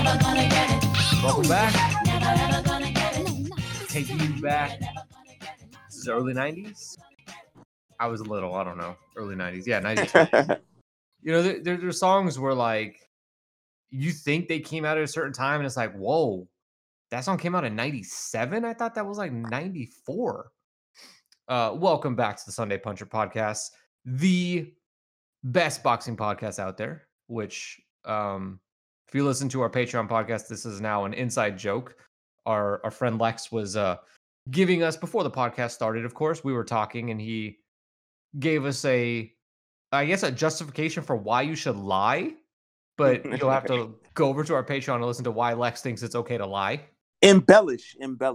Welcome back. Taking you back. This is early 90s. I was little. I don't know. Early 90s. Yeah, 92. You know, there's songs where, like, you think they came out at a certain time, and it's like, whoa, that song came out in 97? I thought that was, like, 94. Welcome back to the Sunday Puncher Podcast, the best boxing podcast out there, which, if you listen to our Patreon podcast, this is now an inside joke. Our friend Lex was giving us, before the podcast started, of course, we were talking, and he gave us a justification for why you should lie, but you'll have to go over to our Patreon and listen to why Lex thinks it's okay to lie. Embellish.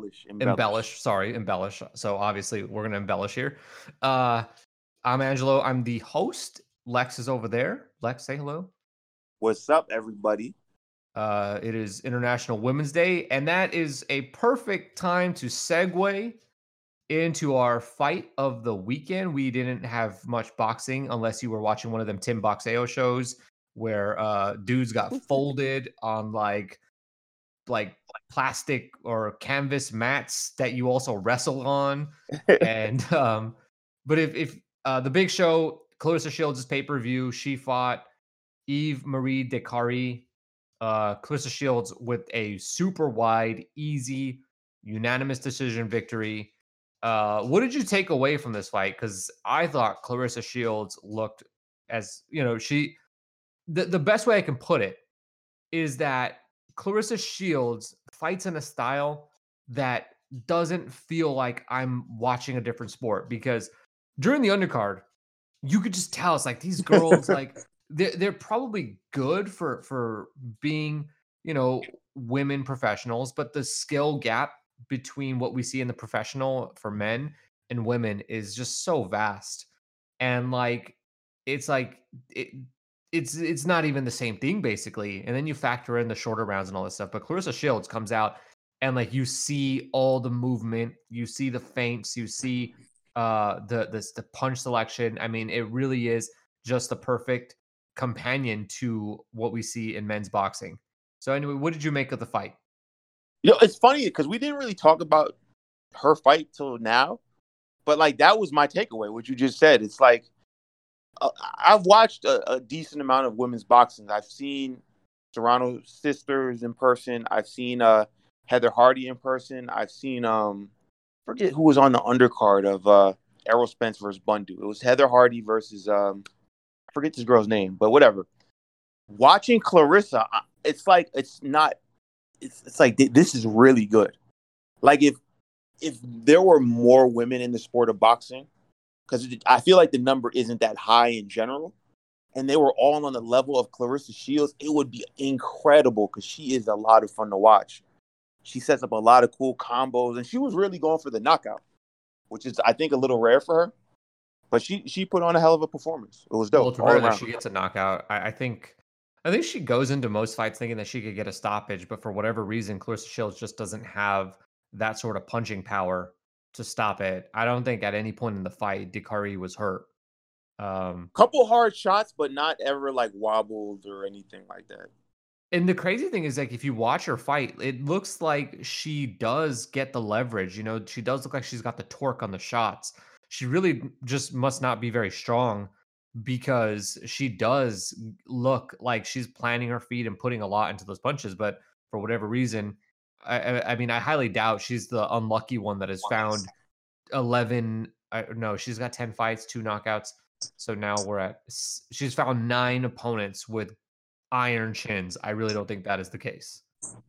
Embellish. So obviously we're going to embellish here. I'm Angelo. I'm the host. Lex is over there. Lex, say hello. What's up, everybody? It is International Women's Day, and that is a perfect time to segue into our fight of the weekend. We didn't have much boxing unless you were watching one of them Tim Boxeo shows where dudes got folded on like plastic or canvas mats that you also wrestle on. And but if the big show, Claressa Shields' pay-per-view, she fought Eve Marie Dekari. Claressa Shields with a super wide, easy, unanimous decision victory. What did you take away from this fight? Because I thought Claressa Shields looked as, you know, the best way I can put it is that Claressa Shields fights in a style that doesn't feel like I'm watching a different sport, because during the undercard, you could just tell it's like these girls, like they're probably good for being, you know, women professionals, but the skill gap between what we see in the professional for men and women is just so vast. And like, it's like, it's not even the same thing basically. And then you factor in the shorter rounds and all this stuff. But Claressa Shields comes out and like you see all the movement, you see the feints, you see the punch selection. I mean, it really is just the perfect companion to what we see in men's boxing. So anyway, what did you make of the fight? You know, it's funny because we didn't really talk about her fight till now, but like that was my takeaway. What you just said, it's like I've watched a decent amount of women's boxing. I've seen Serrano sisters in person. I've seen Heather Hardy in person. I've seen forget who was on the undercard of Errol Spence versus Bundu. It was Heather Hardy versus I forget this girl's name, but whatever. Watching Claressa, it's like it's like this is really good. Like if there were more women in the sport of boxing, because I feel like the number isn't that high in general, and they were all on the level of Claressa Shields, it would be incredible because she is a lot of fun to watch. She sets up a lot of cool combos, and she was really going for the knockout, which is, I think, a little rare for her. But she put on a hell of a performance. It was dope. Well, it's rare that she gets a knockout. I think she goes into most fights thinking that she could get a stoppage, but for whatever reason, Claressa Shields just doesn't have that sort of punching power to stop it. I don't think at any point in the fight Dekari was hurt. Couple hard shots, but not ever like wobbled or anything like that. And the crazy thing is, like, if you watch her fight, it looks like she does get the leverage. You know, she does look like she's got the torque on the shots. She really just must not be very strong, because she does look like she's planting her feet and putting a lot into those punches. But for whatever reason, I mean, I highly doubt she's the unlucky one that has found 11. No, she's got 10 fights, 2 knockouts. So now she's found 9 opponents with iron chins. I really don't think that is the case.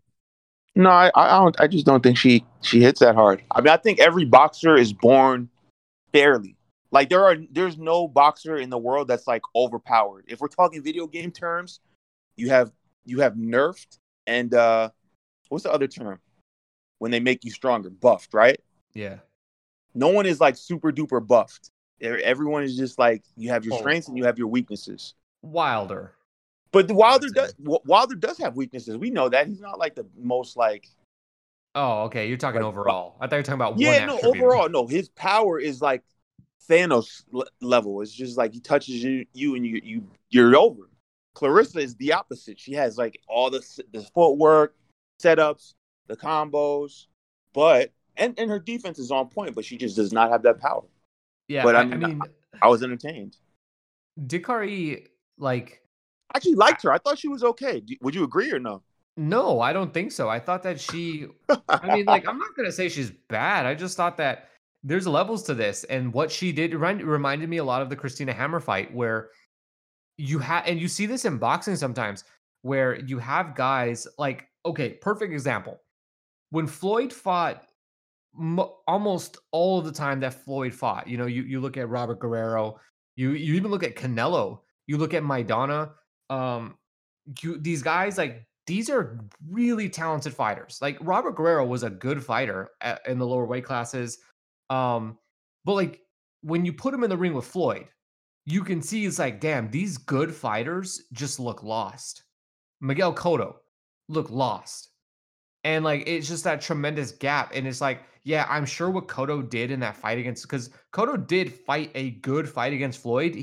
No, I don't. I just don't think she hits that hard. I mean, I think every boxer is born fairly. Like there's no boxer in the world that's like overpowered. If we're talking video game terms, you have nerfed and what's the other term when they make you stronger? Buffed, right? Yeah. No one is like super duper buffed. Everyone is just like, you have your strengths and you have your weaknesses. Wilder. But Wilder does have weaknesses. We know that. He's not like the most like. Oh, okay. You're talking overall. I thought you were talking about one attribute. Overall, no. His power is like Thanos level. It's just like he touches you and you're over. Clarissa is the opposite. She has like all the footwork, setups, the combos, but and her defense is on point, but she just does not have that power. Yeah, But I I mean, mean, I was entertained. Dikari, like, I actually liked her. I thought she was okay. Would you agree or no? no, I don't think so. I thought that I mean, like, I'm not gonna say she's bad. I just thought that there's levels to this, and what she did reminded me a lot of the Christina Hammer fight, where and you see this in boxing sometimes, where you have guys like, okay, perfect example. When Floyd fought, almost all of the time that Floyd fought, you look at Robert Guerrero, you even look at Canelo, you look at Maidana, um, these guys, like, these are really talented fighters. Like, Robert Guerrero was a good fighter in the lower weight classes, um, but like when you put him in the ring with Floyd, you can see it's like, damn, these good fighters just look lost. Miguel Cotto look lost. And like it's just that tremendous gap. And it's like, yeah, I'm sure what Cotto did in that fight against, because Cotto did fight a good fight against Floyd.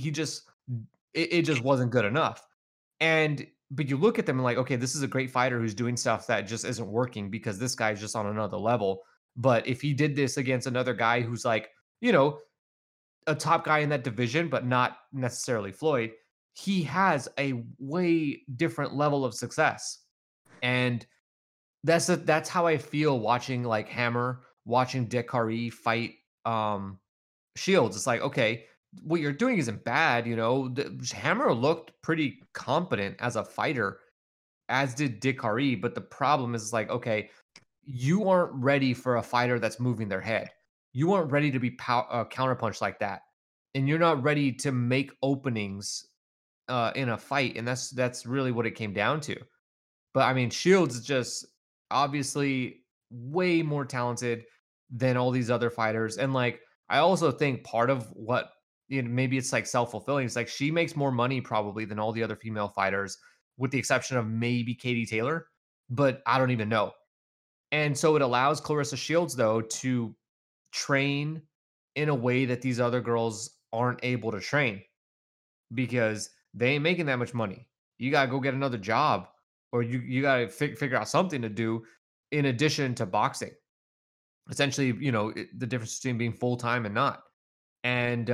It just wasn't good enough. And but you look at them and like, okay, this is a great fighter who's doing stuff that just isn't working because this guy's just on another level. But if he did this against another guy who's like, you know, a top guy in that division, but not necessarily Floyd, he has a way different level of success. And that's how I feel watching like Hammer, watching Dick Curry fight Shields. It's like, okay, what you're doing isn't bad, Hammer looked pretty competent as a fighter, as did Dick Curry, but the problem is like, okay, you aren't ready for a fighter that's moving their head. You aren't ready to be counterpunch like that. And you're not ready to make openings in a fight, and that's really what it came down to. But I mean, Shields is just obviously way more talented than all these other fighters. And like, I also think part of what, maybe it's like self fulfilling. It's like she makes more money probably than all the other female fighters, with the exception of maybe Katie Taylor, but I don't even know. And so it allows Clarissa Shields, though, to train in a way that these other girls aren't able to train because they ain't making that much money. You gotta go get another job, or you gotta figure out something to do in addition to boxing. Essentially, the difference between being full time and not. And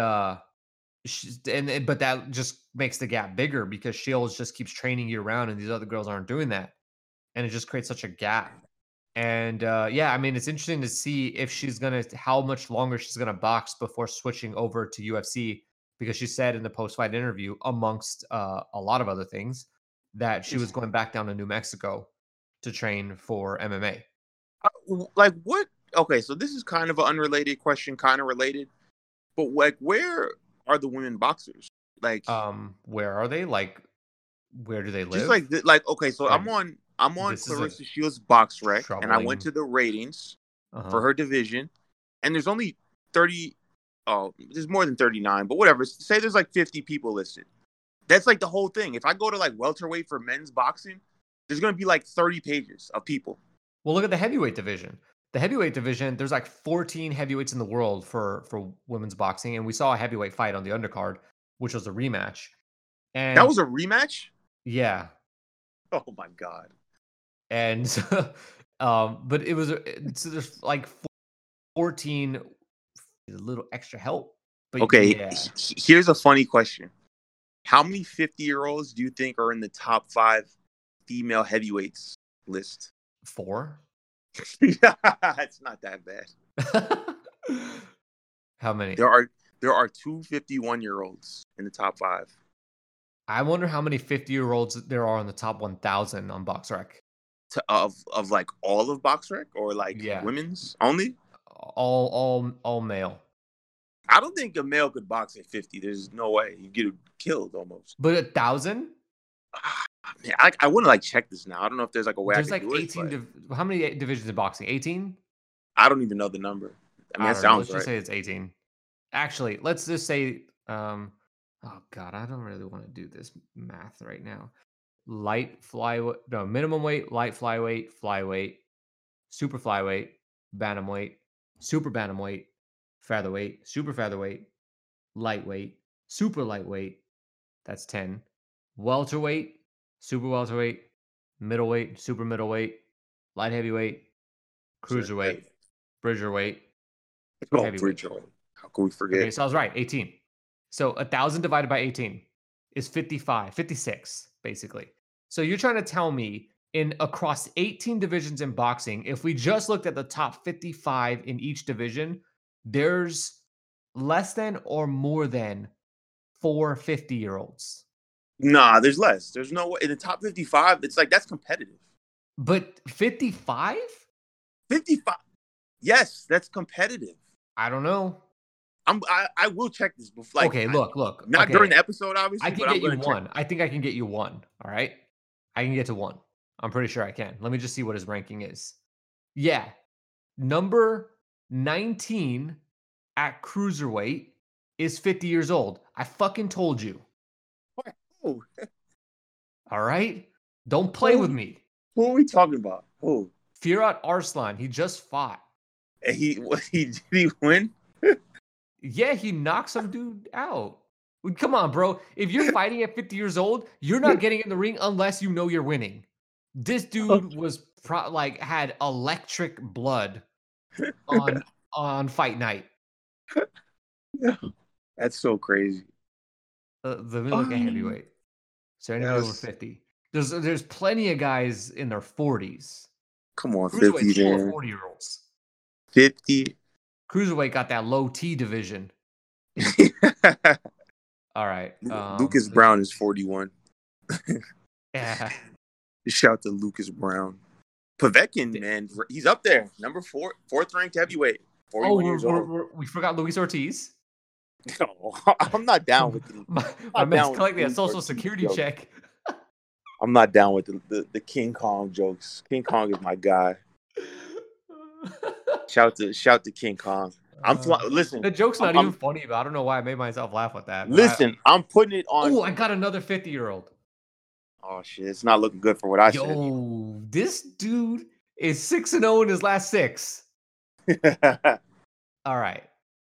but that just makes the gap bigger because Shields just keeps training year round, and these other girls aren't doing that, and it just creates such a gap. And yeah, I mean, it's interesting to see if how much longer she's gonna box before switching over to UFC, because she said in the post fight interview, amongst a lot of other things, that she was going back down to New Mexico to train for MMA. Like what? Okay, so this is kind of an unrelated question, kind of related, but like, where are the women boxers? Like, Where are they? Like, where do they just live? like okay, so Like, I'm on this is a Clarissa Shields Box Rec, and I went troubling. to the ratings for Uh-huh. her division, and there's only 30. Oh, there's more than 39, but whatever. Say there's like 50 people listed. That's like the whole thing. If I go to like welterweight for men's boxing, there's gonna be like 30 pages of people. Well, look at the heavyweight division. The heavyweight division, there's like 14 heavyweights in the world for women's boxing, and we saw a heavyweight fight on the undercard, which was a rematch. That And was a rematch. yeah, Oh my god. and but so there's like 14, a little extra help. But Okay, yeah, here's a funny question. How many 50-year-olds do you think are in the top 5 female heavyweights list? 4. It's not that bad. How many? There are two 51-year-olds in the top 5. I wonder how many 50-year-olds there are in the top 1,000 on BoxRec. Of like all of BoxRec or like Yeah, women's only? all male. I don't think a male could box at 50. There's no way. You get killed almost. But 1,000? Man, I want to like check this now. I don't know if there's like a way I There's could like do it, 18 but how many divisions in boxing? 18? I don't even know the number. I mean, I that don't know. sounds Let's just right. say it's 18. Actually, let's just say oh god, I don't really want to do this math right now. Light flyweight, no, minimum weight, light flyweight, super flyweight, bantamweight, super bantamweight, featherweight, super featherweight, lightweight, super lightweight. That's 10. welterweight, super welterweight, middleweight, super middleweight, light heavyweight, Sure. cruiserweight, bridgerweight, Oh, heavyweight. Bridger. How can we forget? Okay, so I was right, 18. So 1,000 divided by 18 is 55, 56, basically. So you're trying to tell me in across 18 divisions in boxing, if we just looked at the top 55 in each division, there's less than or more than 4 50-year-olds. Nah, there's less. There's no way in the top 55. It's like that's competitive. But 55? 55. Yes, that's competitive. I don't know. I will check this before. Like, okay, look. Not okay. during the episode, obviously. I can but get you check. one. I think I can get you one. All right. I can get to one. I'm pretty sure I can. Let me just see what his ranking is. Yeah. Number 19 at cruiserweight is 50 years old. I fucking told you. Oh, All right. Don't play with me. who are we talking about? Oh, Firat Arslan. He just fought. and did he win? Yeah, he knocked some dude out. Come on, bro. If you're fighting at 50 years old, you're not getting in the ring unless you know you're winning. This dude was had electric blood on fight night. That's so crazy. Let me look at heavyweight. So anybody over 50? There's plenty of guys in their 40s. Come on, Cruiserweight's 50 full of man. 40-year-olds. 50. Cruiserweight got that low T division. All right. Lucas Brown is 41. Yeah. Shout to Lucas Brown. Povetkin, man, he's up there. Number 4, 4th ranked heavyweight. 41 years old. We forgot Luis Ortiz. No, I'm not down with my man's collecting a social security check. I'm not down with the King Kong jokes. King Kong is my guy. Shout to King Kong. Listen. The joke's not even funny, but I don't know why I made myself laugh with that. Listen, I'm putting it on. Oh, I got another 50-year-old. Oh shit, it's not looking good for what I said. Yo, this dude is 6-0 in his last 6. All right.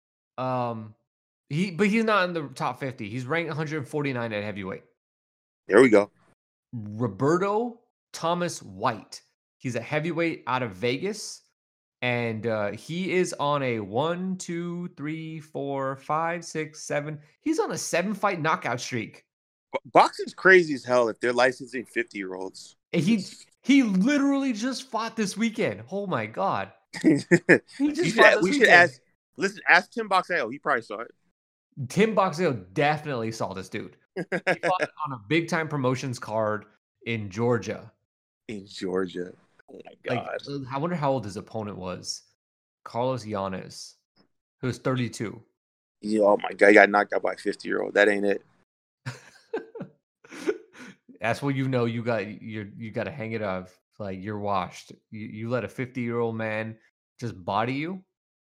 He's not in the top 50. He's ranked 149 at heavyweight. There we go. Roberto Thomas White. He's a heavyweight out of Vegas. And he is on a 1, 2, 3, 4, 5, 6, 7. He's on a 7-fight knockout streak. Boxing's crazy as hell if they're licensing 50-year-olds. He literally just fought this weekend. Oh my god. We should ask Tim Boxeo. He probably saw it. Tim Boxeo definitely saw this dude. He fought on a big time promotions card in Georgia. In Georgia. Oh my god. I wonder how old his opponent was. Carlos Yanez, who was 32. Yeah, oh my god, he got knocked out by a 50-year-old. That ain't it. That's what you know. You got to hang it up. Like you're washed. You let a 50-year-old man just body you.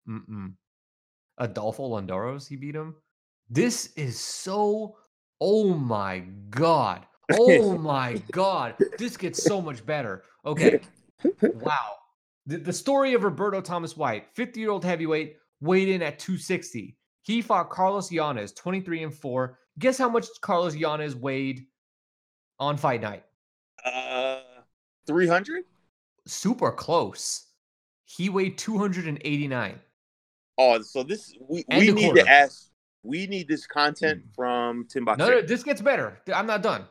Adolfo Landaros, he beat him. This is so. Oh my god. Oh my god. This gets so much better. Okay. Wow. The story of Roberto Thomas White, 50-year-old heavyweight, weighed in at 260. He fought Carlos Yanez, 23-4. Guess how much Carlos Yanez weighed on fight night? 300? Super close. He weighed 289. Oh, so this we need to ask. We need this content from Tim Boxeo. No, this gets better. I'm not done.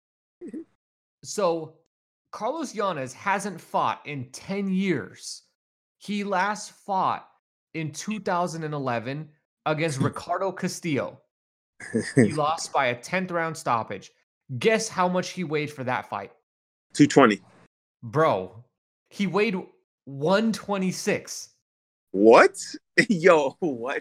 So Carlos Yanez hasn't fought in 10 years. He last fought in 2011 against Ricardo Castillo. He lost by a 10th round stoppage. Guess how much he weighed for that fight? 220. Bro, he weighed 126. What? Yo, what?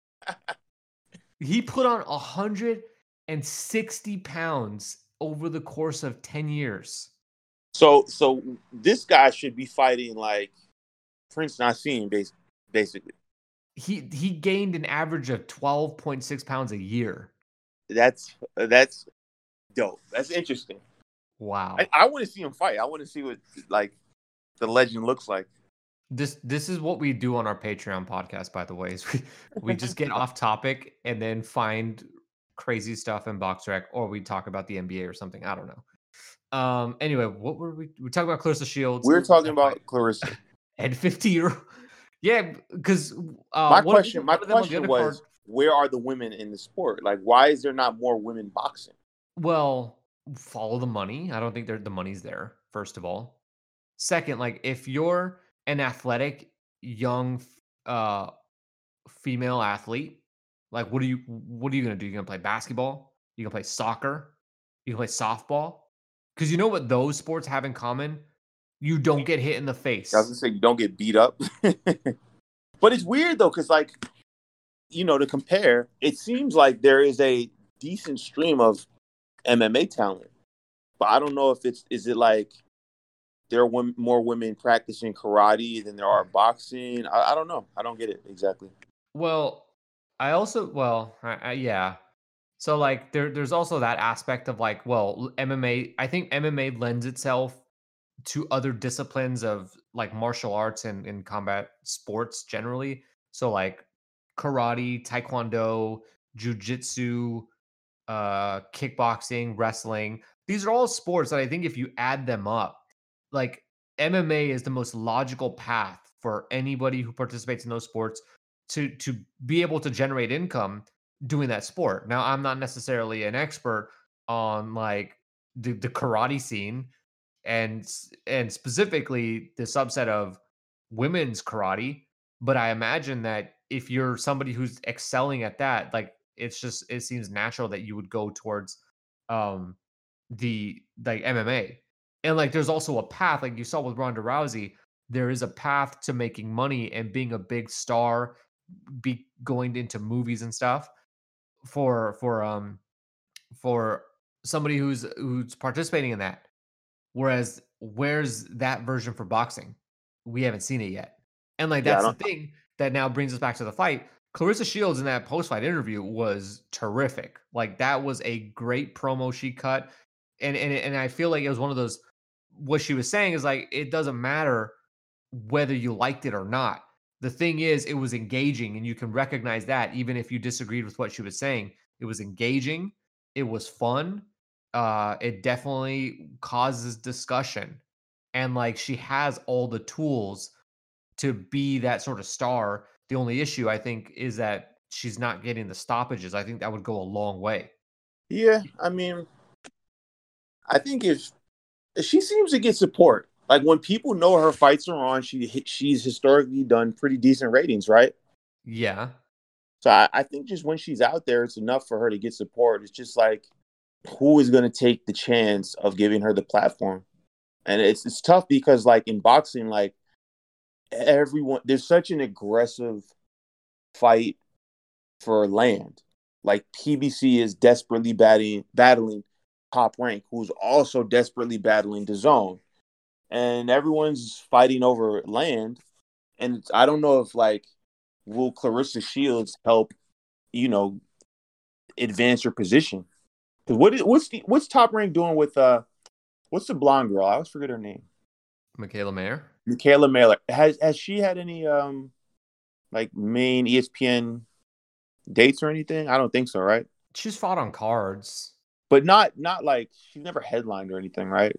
He put on 160 pounds over the course of 10 years. So this guy should be fighting like Prince Nassim, basically. He gained an average of 12.6 pounds a year. That's dope. That's interesting. Wow. I want to see him fight. I want to see what like the legend looks like. This is what we do on our Patreon podcast, by the way. Is we just get off topic and then find crazy stuff in BoxRec, or we'd talk about the NBA or something. I don't know. Anyway, what were we talking about? Clarissa Shields. We were talking about Clarissa. And 50-year-old. Yeah, because My one question of them on the undercard. was, where are the women in the sport? Like, why is there not more women boxing? Well, follow the money. I don't think the money's there, first of all. Second, like if you're an athletic young female athlete, like what are you gonna do? You're gonna play basketball? You gonna play soccer? You can play softball? Because you know what those sports have in common? You don't get hit in the I was face. gonna say, you don't get beat up. But it's weird though, because like, to compare, it seems like there is a decent stream of MMA talent, but I don't know if is it like there are more women practicing karate than there are boxing. I don't know. I don't get it exactly. Well, I also yeah. So like there's also that aspect of like, well, MMA, I think MMA lends itself to other disciplines of like martial arts and combat sports generally. So like karate, taekwondo, jujitsu, kickboxing, wrestling. These are all sports that I think if you add them up, like MMA is the most logical path for anybody who participates in those sports to be able to generate income doing that sport. Now, I'm not necessarily an expert on like the karate scene and specifically the subset of women's karate, but I imagine that if you're somebody who's excelling at that, like it seems natural that you would go towards um the like MMA. And like there's also a path, like you saw with Ronda Rousey, there is a path to making money and being a big star, be going into movies and stuff for for somebody who's participating in that. Whereas, where's that version for boxing? We haven't seen it yet. And like Yeah, I that's the don't. thing that now brings us back to the fight. Clarissa Shields in that post-fight interview was terrific. Like that was a great promo she cut. And I feel like it was one of those what she was saying is like it doesn't matter whether you liked it or not. The thing is it was engaging and you can recognize that even if you disagreed with what she was saying. It was engaging, it was fun, it definitely causes discussion. And like she has all the tools to be that sort of star. The only issue I think is that she's not getting the stoppages. I think that would go a long way. Yeah, I mean, I think if she seems to get support, like when people know her fights are on, she's historically done pretty decent ratings, right? Yeah. So I think just when she's out there, it's enough for her to get support. It's just like, who is going to take the chance of giving her the platform? And it's tough because like in boxing, like everyone, there's such an aggressive fight for land. Like PBC is desperately battling Top Rank, who's also desperately battling the Zone, and everyone's fighting over land. And I don't know if like will Clarissa Shields help, you know, advance her position? Because what's Top Rank doing with what's the blonde girl? I always forget her name. Michaela Mayer. Michaela Mailer. Has she had any like main ESPN dates or anything? I don't think so, right? She's fought on cards. But not like she's never headlined or anything, right?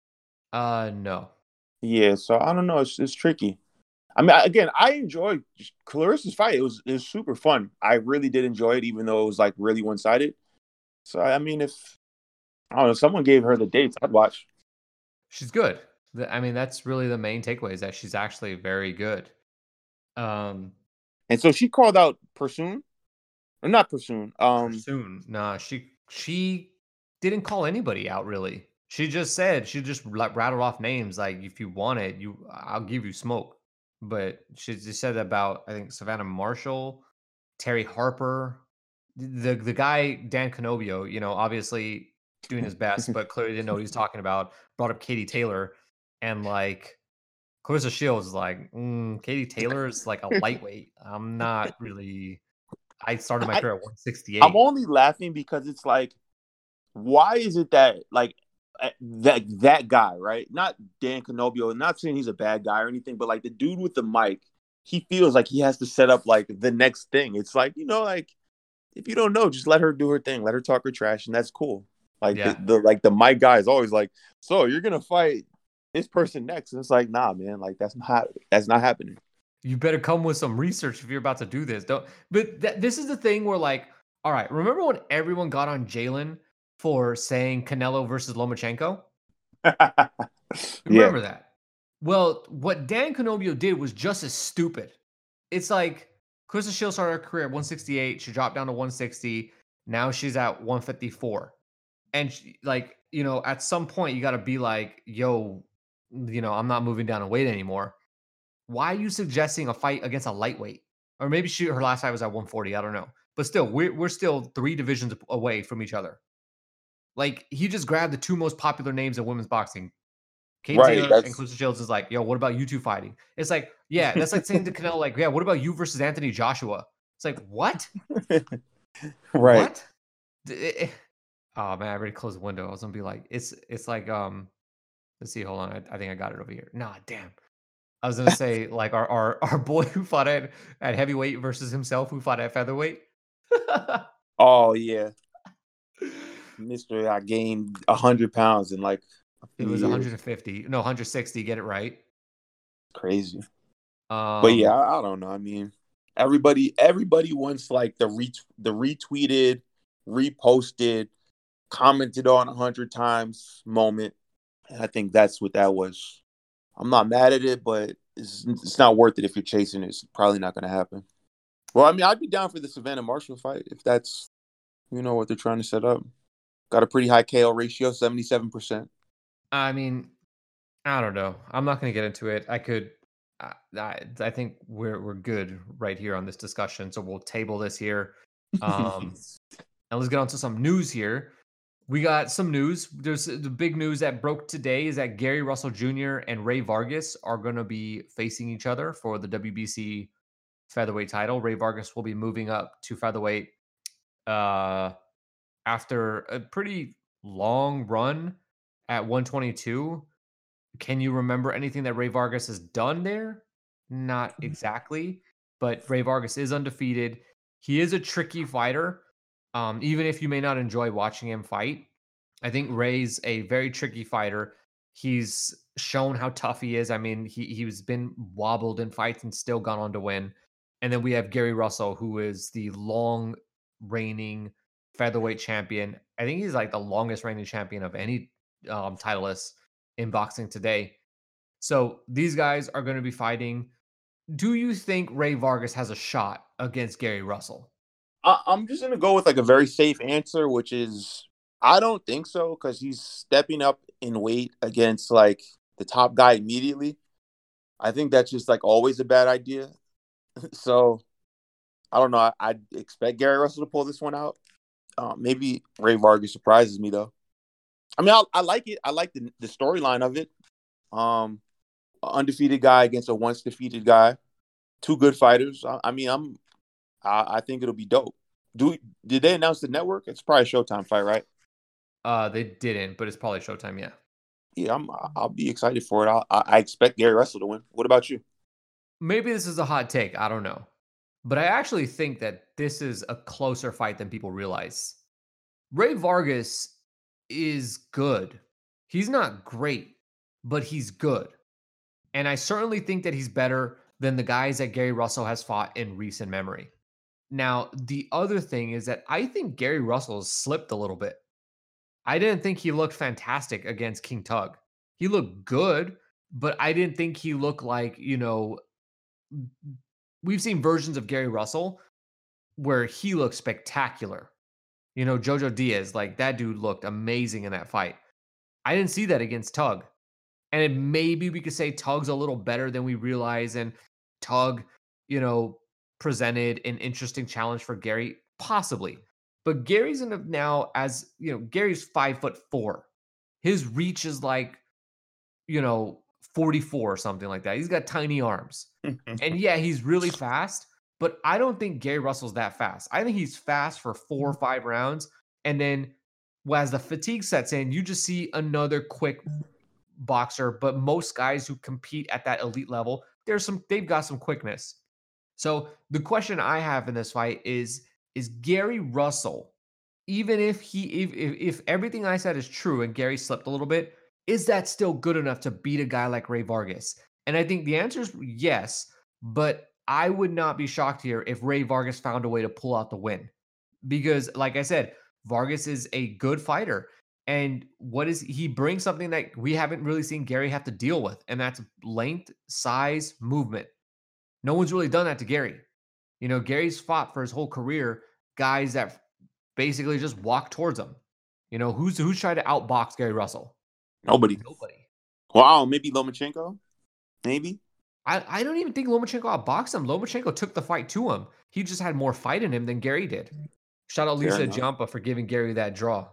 No. Yeah, so I don't know. It's tricky. I mean, again, I enjoyed Clarissa's fight. It was super fun. I really did enjoy it, even though it was like really one sided. So I mean, if I don't know, if someone gave her the dates, I'd watch. She's good. I mean, that's really the main takeaway is that she's actually very good. And so she called out Pursoon, or not Pursoon. Soon. Nah, she didn't call anybody out really. She just said she just like rattled off names like if you want it, I'll give you smoke. But she just said about I think Savannah Marshall, Terry Harper, the guy Dan Canovio, obviously doing his best, but clearly didn't know what he was talking about. Brought up Katie Taylor, and like Clarissa Shields is like Katie Taylor is like a lightweight. I'm not really. I started my career at I'm 168. only laughing because it's like, why is it that like that guy, right? Not Dan Canobio. Not saying he's a bad guy or anything, but like the dude with the mic, he feels like he has to set up like the next thing. It's like like if you don't know, just let her do her thing. Let her talk her trash, and that's cool. Like Yeah. the mic guy is always like, so you're gonna fight this person next, and it's like, nah, man, like that's not happening. You better come with some research if you're about to do this. Don't. But this is the thing where, like, all right, remember when everyone got on Jalen for saying Canelo versus Lomachenko? Yeah, Remember that? Well, what Dan Canobio did was just as stupid. It's like Clarissa Shields started her career at 168. She dropped down to 160. Now she's at 154. And she, like, at some point you got to be like, yo, I'm not moving down in weight anymore. Why are you suggesting a fight against a lightweight? Or maybe her last fight was at 140. I don't know. But still, we're still 3 divisions away from each other. Like, he just grabbed the 2 most popular names in women's boxing. Katie right. Taylor and Clarissa Shields is like, yo, what about you two fighting? It's like, yeah, that's like saying to Canelo, like, yeah, what about you versus Anthony Joshua? It's like, what? Right. What? Oh man, I already closed the window. I was gonna be like, it's like, let's see, hold on. I think I got it over here. Nah, damn. I was gonna say, like, our boy who fought at heavyweight versus himself who fought at featherweight. Oh yeah, Mister, I gained 100 pounds in like a It few was years. 150. No, 160, get it right. Crazy. But yeah, Um, I don't know. I mean, everybody wants like the retweeted, reposted, commented on 100 times moment. And I think that's what that was. I'm not mad at it, but it's not worth it if you're chasing it. It's probably not going to happen. Well, I mean, I'd be down for the Savannah Marshall fight if that's what they're trying to set up. Got a pretty high KO ratio, 77%. I mean, I don't know. I'm not gonna get into it. I could I think we're good right here on this discussion. So we'll table this here. And let's get on to some news here. We got some news. There's the big news that broke today is that Gary Russell Jr. and Ray Vargas are going to be facing each other for the WBC featherweight title. Ray Vargas will be moving up to featherweight after a pretty long run at 122. Can you remember anything that Ray Vargas has done there? Not exactly, but Ray Vargas is undefeated. He is a tricky fighter. Even if you may not enjoy watching him fight, I think Ray's a very tricky fighter. He's shown how tough he is. I mean, he's been wobbled in fights and still gone on to win. And then we have Gary Russell, who is the long reigning featherweight champion. I think he's like the longest reigning champion of any titleist in boxing today. So these guys are going to be fighting. Do you think Ray Vargas has a shot against Gary Russell? I'm just gonna go with like a very safe answer, which is I don't think so because he's stepping up in weight against like the top guy immediately. I think that's just like always a bad idea. So I don't know. I expect Gary Russell to pull this one out. Maybe Ray Vargas surprises me though. I mean, I like it. I like the storyline of it. An undefeated guy against a once defeated guy. 2 good fighters. I mean, I think it'll be dope. Did they announce the network? It's probably a Showtime fight, right? They didn't, but it's probably Showtime. Yeah. Yeah, I'll be excited for it. I expect Gary Russell to win. What about you? Maybe this is a hot take. I don't know. But I actually think that this is a closer fight than people realize. Ray Vargas is good. He's not great, but he's good. And I certainly think that he's better than the guys that Gary Russell has fought in recent memory. Now, the other thing is that I think Gary Russell has slipped a little bit. I didn't think he looked fantastic against King Tug. He looked good, but I didn't think he looked like, we've seen versions of Gary Russell where he looked spectacular. Jojo Diaz, like that dude looked amazing in that fight. I didn't see that against Tug. And maybe we could say Tug's a little better than we realize. And Tug, presented an interesting challenge for Gary, possibly. But Gary's now, as Gary's 5'4". His reach is like, 44 or something like that. He's got tiny arms. And yeah, he's really fast, but I don't think Gary Russell's that fast. I think he's fast for 4 or 5 rounds. And then as the fatigue sets in, you just see another quick boxer. But most guys who compete at that elite level, they've got some quickness. So the question I have in this fight is is Gary Russell, even if everything I said is true and Gary slipped a little bit, is that still good enough to beat a guy like Ray Vargas? And I think the answer is yes, but I would not be shocked here if Ray Vargas found a way to pull out the win. Because, like I said, Vargas is a good fighter. And what is he brings something that we haven't really seen Gary have to deal with, and that's length, size, movement. No one's really done that to Gary. Gary's fought for his whole career guys that basically just walk towards him. Who's tried to outbox Gary Russell? Nobody. Wow, maybe Lomachenko? Maybe. I don't even think Lomachenko outboxed him. Lomachenko took the fight to him. He just had more fight in him than Gary did. Shout out Lisa Giampa for giving Gary that draw.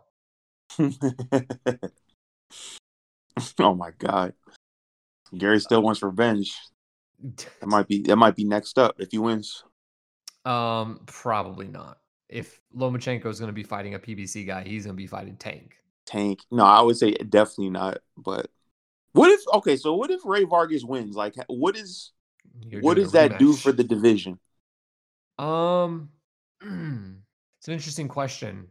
Oh my God. Gary still wants revenge. That might be next up if he wins. Probably not. If Lomachenko is going to be fighting a PBC guy, he's going to be fighting Tank. No, I would say definitely not. But what if Ray Vargas wins? Like, what does that do for the division? It's an interesting question.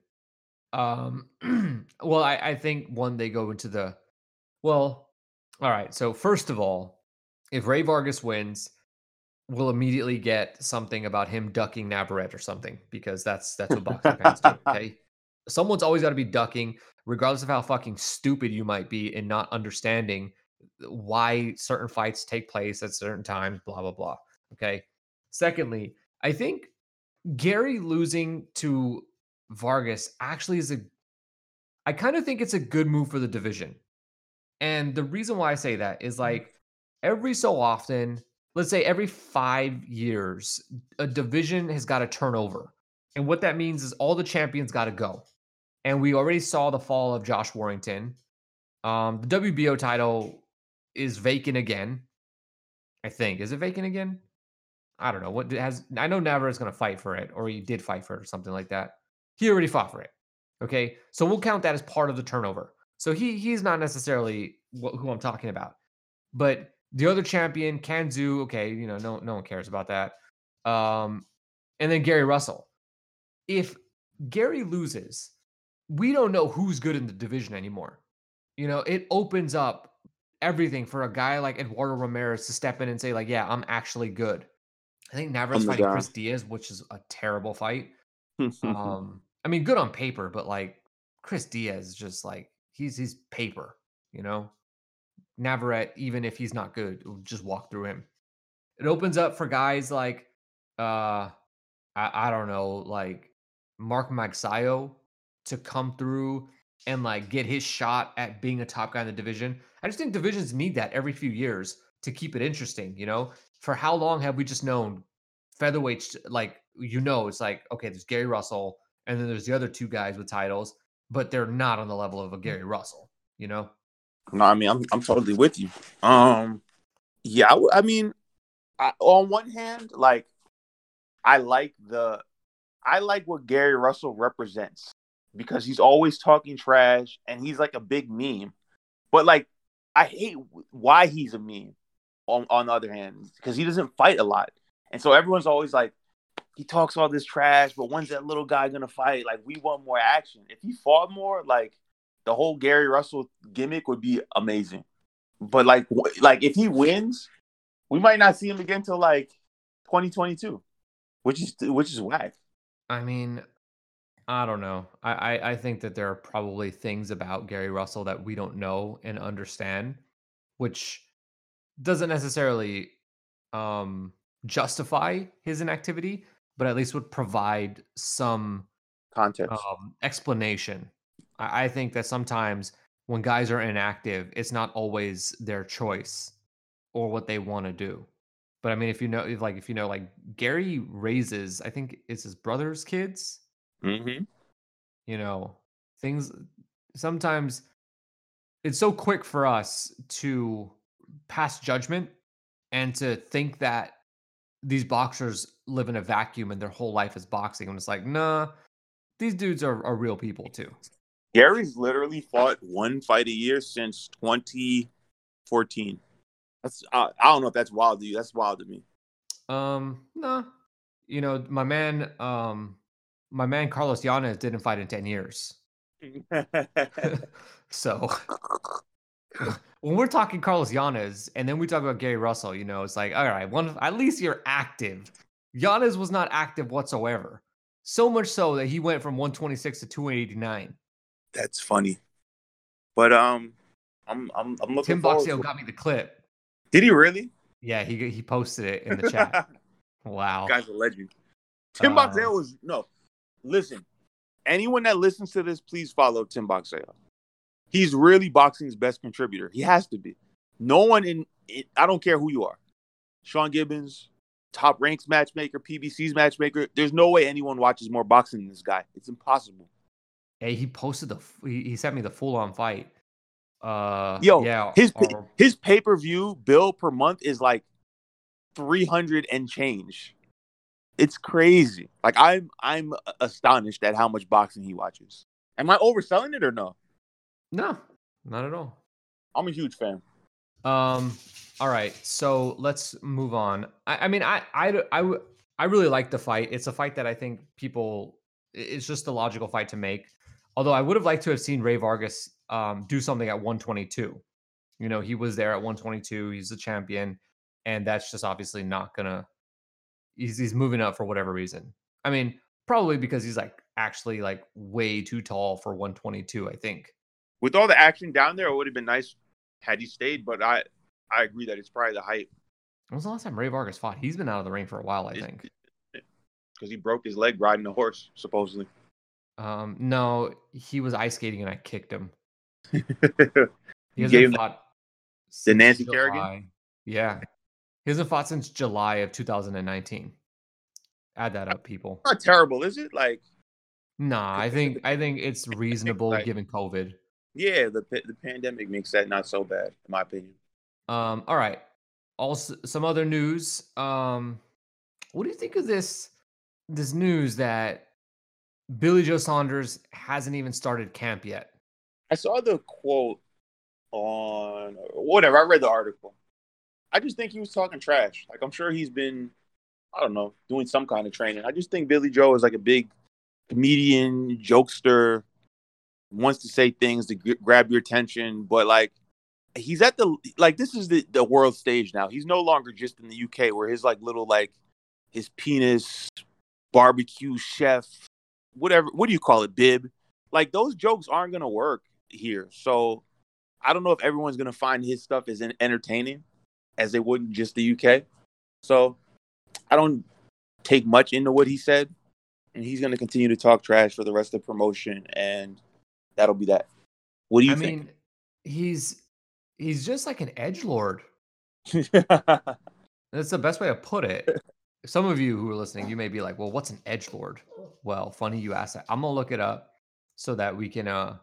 Well, I think they go into all right. So first of all, if Ray Vargas wins, we'll immediately get something about him ducking Navarrete or something, because that's what boxing fans do. Okay. Someone's always got to be ducking, regardless of how fucking stupid you might be in not understanding why certain fights take place at certain times, blah, blah, blah. Okay. Secondly, I think Gary losing to Vargas actually I kind of think it's a good move for the division. And the reason why I say that is, like, every so often, let's say every 5 years, a division has got to turn over. And what that means is all the champions got to go. And we already saw the fall of Josh Warrington. The WBO title is vacant again. I think. Is it vacant again? I don't know. I know Navarrete is going to fight for it, or he did fight for it or something like that. He already fought for it. Okay. So we'll count that as part of the turnover. So he's not necessarily who I'm talking about. But the other champion, Kanzu, okay, no one cares about that. And then Gary Russell. If Gary loses, we don't know who's good in the division anymore. It opens up everything for a guy like Eduardo Ramirez to step in and say, like, yeah, I'm actually good. I think Navarrete's fighting Chris Diaz, which is a terrible fight. I mean, good on paper, but like Chris Diaz is just like, he's paper, Navarrete, even if he's not good, will just walk through him. It opens up for guys like, I don't know, like Mark Magsayo to come through and like get his shot at being a top guy in the division. I just think divisions need that every few years to keep it interesting. For how long have we just known featherweights? Like, it's like, okay, there's Gary Russell, and then there's the other two guys with titles, but they're not on the level of a Gary Russell. No, I mean, I'm totally with you. Yeah, I mean, on one hand, like, I like what Gary Russell represents, because he's always talking trash and he's like a big meme. But like, I hate why he's a meme on the other hand, because he doesn't fight a lot. And so everyone's always like, he talks all this trash, but when's that little guy going to fight? Like, we want more action. If he fought more, like, the whole Gary Russell gimmick would be amazing. But like if he wins, we might not see him again till like 2022, which is whack. I mean, I don't know. I think that there are probably things about Gary Russell that we don't know and understand, which doesn't necessarily justify his inactivity, but at least would provide some context, explanation. I think that sometimes when guys are inactive, it's not always their choice or what they want to do. But I mean, if you know, like Gary raises, I think it's his brother's kids. Mm-hmm. Things sometimes it's so quick for us to pass judgment and to think that these boxers live in a vacuum and their whole life is boxing. And it's like, nah, these dudes are real people too. Gary's literally fought one fight a year since 2014. I don't know if that's wild to you. That's wild to me. No. My man, my man Carlos Yanez didn't fight in 10 years. So when we're talking Carlos Yanez and then we talk about Gary Russell, it's like, all right, at least you're active. Yanez was not active whatsoever. So much so that he went from 126 to 289. That's funny. But I'm looking Tim forward Boxeo to got me the clip. Did he really? Yeah, he posted it in the chat. Wow. Guy's a legend. Tim Boxeo was listen. Anyone that listens to this, please follow Tim Boxeo. He's really boxing's best contributor. He has to be. No one I don't care who you are. Sean Gibbons, Top Ranks matchmaker, PBC's matchmaker. There's no way anyone watches more boxing than this guy. It's impossible. Hey, he posted he sent me the full-on fight. His pay-per-view bill per month is like 300 and change. It's crazy. Like I'm astonished at how much boxing he watches. Am I overselling it or no? No, not at all. I'm a huge fan. All right, so let's move on. I mean, I really like the fight. It's a fight that I think it's just a logical fight to make. Although I would have liked to have seen Ray Vargas do something at 122. He was there at 122. He's the champion, and that's just obviously not gonna. He's moving up for whatever reason. I mean, probably because he's actually way too tall for 122. I think. With all the action down there, it would have been nice had he stayed. But I agree that it's probably the height. When was the last time Ray Vargas fought? He's been out of the ring for a while, I think. Because he broke his leg riding a horse, supposedly. No, he was ice skating and I kicked him. He hasn't fought the Nancy July. Kerrigan? Yeah. He hasn't fought since July of 2019. Add that up, people. Not terrible, is it? Nah, I think it's reasonable given COVID. Yeah, the pandemic makes that not so bad, in my opinion. All right. Also, some other news. What do you think of this news that Billy Joe Saunders hasn't even started camp yet? I saw the quote on whatever. I read the article. I just think he was talking trash. I'm sure he's been, I don't know, doing some kind of training. I just think Billy Joe is a big comedian, jokester, wants to say things to grab your attention, but he's at this is the world stage now. He's no longer just in the UK where his little his penis barbecue chef, whatever, what do you call it, bib? Those jokes aren't gonna work here. So I don't know if everyone's gonna find his stuff as entertaining as they would in just the UK. So I don't take much into what he said, and he's gonna continue to talk trash for the rest of the promotion, and that'll be that. What do you think? I mean, he's just like an edgelord. That's the best way to put it. Some of you who are listening, you may be like, well, what's an edgelord? Well, funny you asked that. I'm gonna look it up so that we can know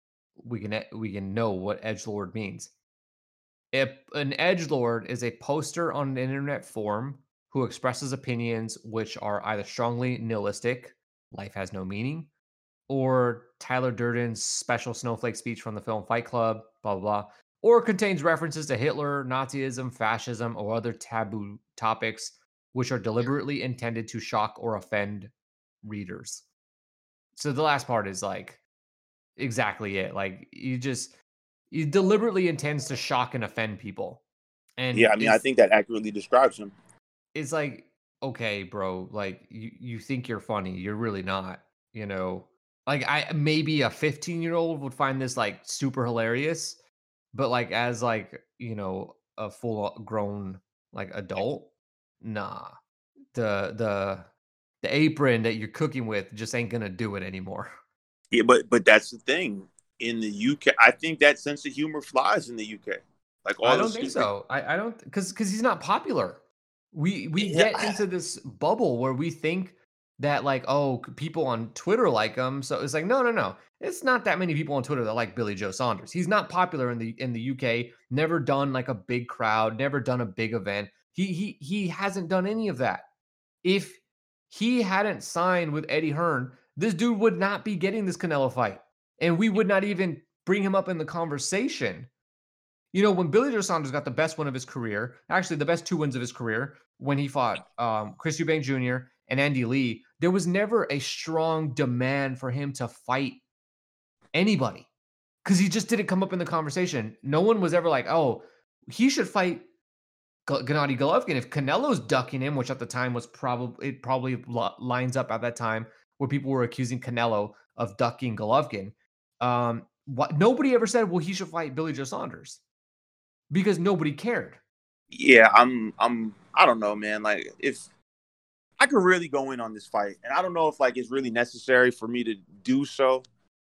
what edgelord means. If an edgelord is a poster on an internet forum who expresses opinions which are either strongly nihilistic, life has no meaning, or Tyler Durden's special snowflake speech from the film Fight Club, blah, blah, blah, or contains references to Hitler, Nazism, fascism, or other taboo topics which are deliberately intended to shock or offend readers. So the last part is exactly it. He deliberately intends to shock and offend people. And yeah, I mean, I think that accurately describes him. It's okay, bro, you think you're funny. You're really not, maybe a 15-year-old would find this super hilarious, but as a full grown adult, nah. The apron that you're cooking with just ain't gonna do it anymore. Yeah, but that's the thing. In the UK, I think that sense of humor flies in the UK. I don't think so. I don't, because he's not popular. We get into this bubble where we think that people on Twitter like him. So it's no. It's not that many people on Twitter that like Billy Joe Saunders. He's not popular in the UK. Never done a big crowd. Never done a big event. He hasn't done any of that. If he hadn't signed with Eddie Hearn, this dude would not be getting this Canelo fight, and we would not even bring him up in the conversation. When Billy Joe Saunders got the best win of his career, actually the best 2 wins of his career, when he fought Chris Eubank Jr. and Andy Lee, there was never a strong demand for him to fight anybody because he just didn't come up in the conversation. No one was ever like, oh, he should fight Gennady Golovkin. If Canelo's ducking him, which at the time was probably lines up at that time where people were accusing Canelo of ducking Golovkin. Nobody ever said, well, he should fight Billy Joe Saunders because nobody cared. Yeah, I don't know, man. Like, if I could really go in on this fight, and I don't know if like it's really necessary for me to do so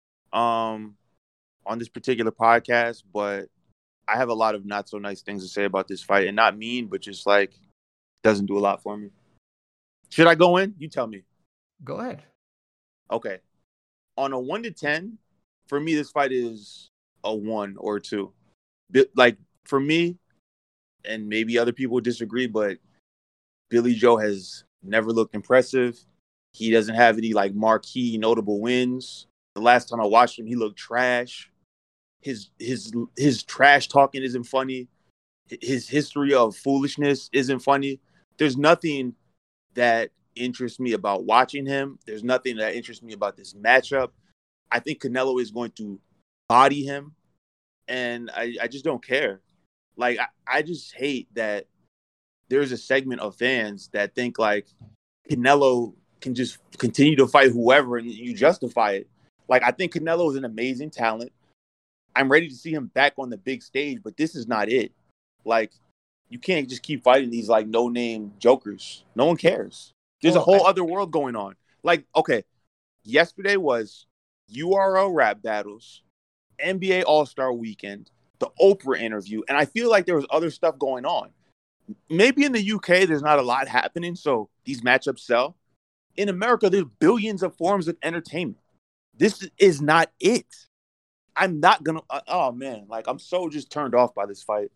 on this particular podcast, but I have a lot of not so nice things to say about this fight, and not mean, but just like doesn't do a lot for me. Should I go in? You tell me. Go ahead. Okay. On a 1 to 10, for me, this fight is a 1 or a 2. Like, for me, and maybe other people disagree, but Billy Joe has never looked impressive. He doesn't have any like marquee notable wins. The last time I watched him, he looked trash. His trash talking isn't funny. His history of foolishness isn't funny. There's nothing that interests me about watching him. There's nothing that interests me about this matchup. I think Canelo is going to body him, and I just don't care. Like, I just hate that there's a segment of fans that think like Canelo can just continue to fight whoever and you justify it. Like, I think Canelo is an amazing talent. I'm ready to see him back on the big stage, but this is not it. Like, you can't just keep fighting these like no-name jokers. No one cares. There's a whole other world going on. Like, okay, yesterday was URL rap battles, NBA All-Star Weekend, the Oprah interview, and I feel like there was other stuff going on. Maybe in the UK there's not a lot happening, so these matchups sell. In America, there's billions of forms of entertainment. This is not it. I'm not gonna. Oh man, like I'm so just turned off by this fight.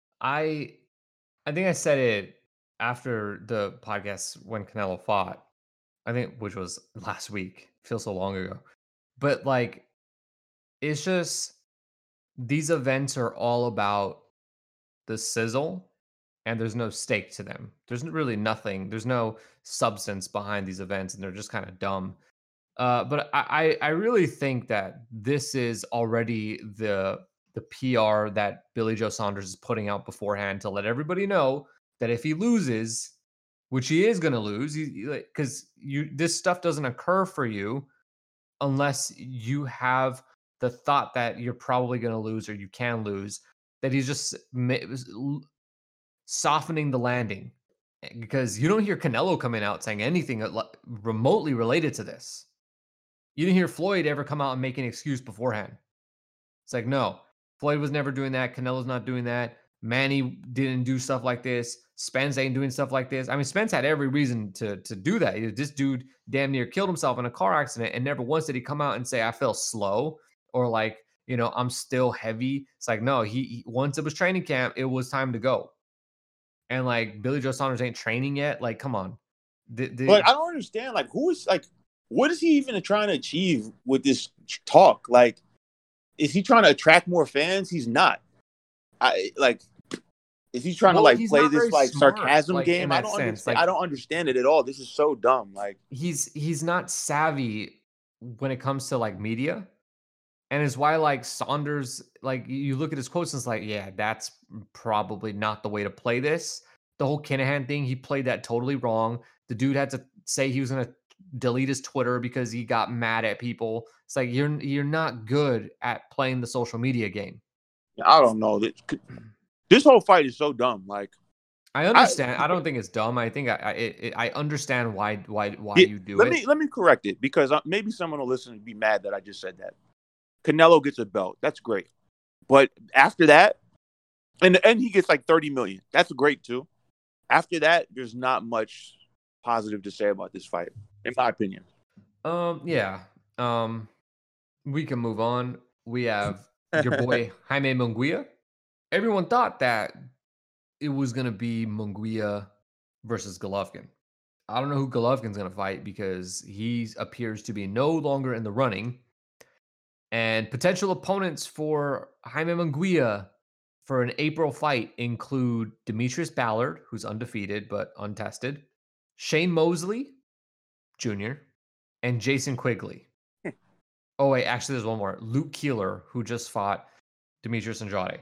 I think I said it after the podcast when Canelo fought. I think which was last week. Feels so long ago, but like it's just these events are all about the sizzle, and there's no stake to them. There's really nothing. There's no substance behind these events, and they're just kind of dumb. But I really think that this is already the PR that Billy Joe Saunders is putting out beforehand to let everybody know that if he loses, which he is going to lose, because this stuff doesn't occur for you unless you have the thought that you're probably going to lose or you can lose. That he's just softening the landing because you don't hear Canelo coming out saying anything remotely related to this. You didn't hear Floyd ever come out and make an excuse beforehand. It's like, no, Floyd was never doing that. Canelo's not doing that. Manny didn't do stuff like this. Spence ain't doing stuff like this. I mean, Spence had every reason to do that. This dude damn near killed himself in a car accident, and never once did he come out and say, I feel slow or like, I'm still heavy. It's like, no, he once it was training camp, it was time to go. And like Billy Joe Saunders ain't training yet. Like, come on. But I don't understand. Like, who is like, what is he even trying to achieve with this talk? Like, is he trying to attract more fans? He's not. Is he trying to like play this like smart, sarcasm like, game? I don't understand. Like, I don't understand it at all. This is so dumb. Like, he's not savvy when it comes to like media, and it's why like Saunders, like you look at his quotes and it's like, yeah, that's probably not the way to play this. The whole Kinahan thing, he played that totally wrong. The dude had to say he was gonna delete his Twitter because he got mad at people. It's like you're not good at playing the social media game. I don't know. This whole fight is so dumb. Like, I understand. I don't think it's dumb. I think I understand why you do it. Let me correct it because maybe someone will listen and be mad that I just said that. Canelo gets a belt. That's great. But after that, and he gets like 30 million. That's great too. After that, there's not much positive to say about this fight, in my opinion. Yeah. We can move on. We have your boy Jaime Munguia. Everyone thought that it was going to be Munguia versus Golovkin. I don't know who Golovkin's going to fight because he appears to be no longer in the running. And potential opponents for Jaime Munguia for an April fight include Demetrius Ballard, who's undefeated but untested, Shane Mosley, Jr., and Jason Quigley. Oh, wait, actually, there's one more. Luke Keeler, who just fought Demetrius Andrade.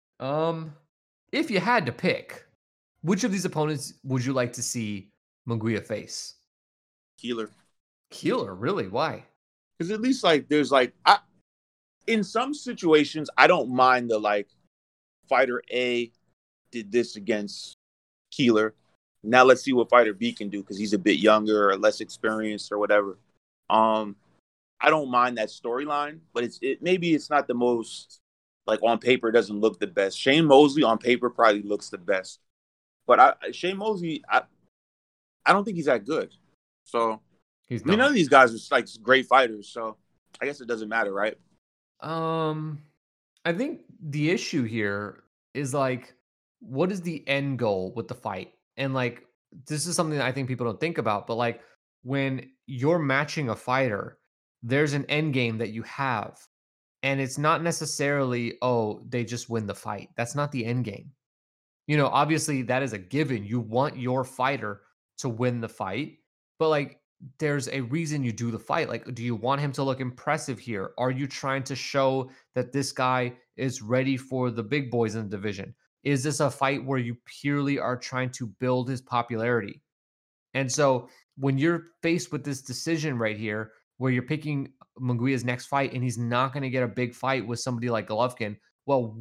If you had to pick, which of these opponents would you like to see Munguia face? Keeler. Keeler, really? Why? Because at least like there's like in some situations I don't mind the like fighter A did this against Keeler. Now let's see what fighter B can do because he's a bit younger or less experienced or whatever. I don't mind that storyline, but maybe it's not the most like on paper it doesn't look the best. Shane Mosley on paper probably looks the best, but Shane Mosley I don't think he's that good. So He's I mean not. none of these guys are like great fighters, so I guess it doesn't matter, right? I think the issue here is like, what is the end goal with the fight? And like, this is something that I think people don't think about, but like, when you're matching a fighter, there's an end game that you have. And it's not necessarily, oh, they just win the fight. That's not the end game. Obviously, that is a given. You want your fighter to win the fight, but like, there's a reason you do the fight. Like, do you want him to look impressive here? Are you trying to show that this guy is ready for the big boys in the division? Is this a fight where you purely are trying to build his popularity? And so when you're faced with this decision right here, where you're picking Munguia's next fight and he's not going to get a big fight with somebody like Golovkin, well,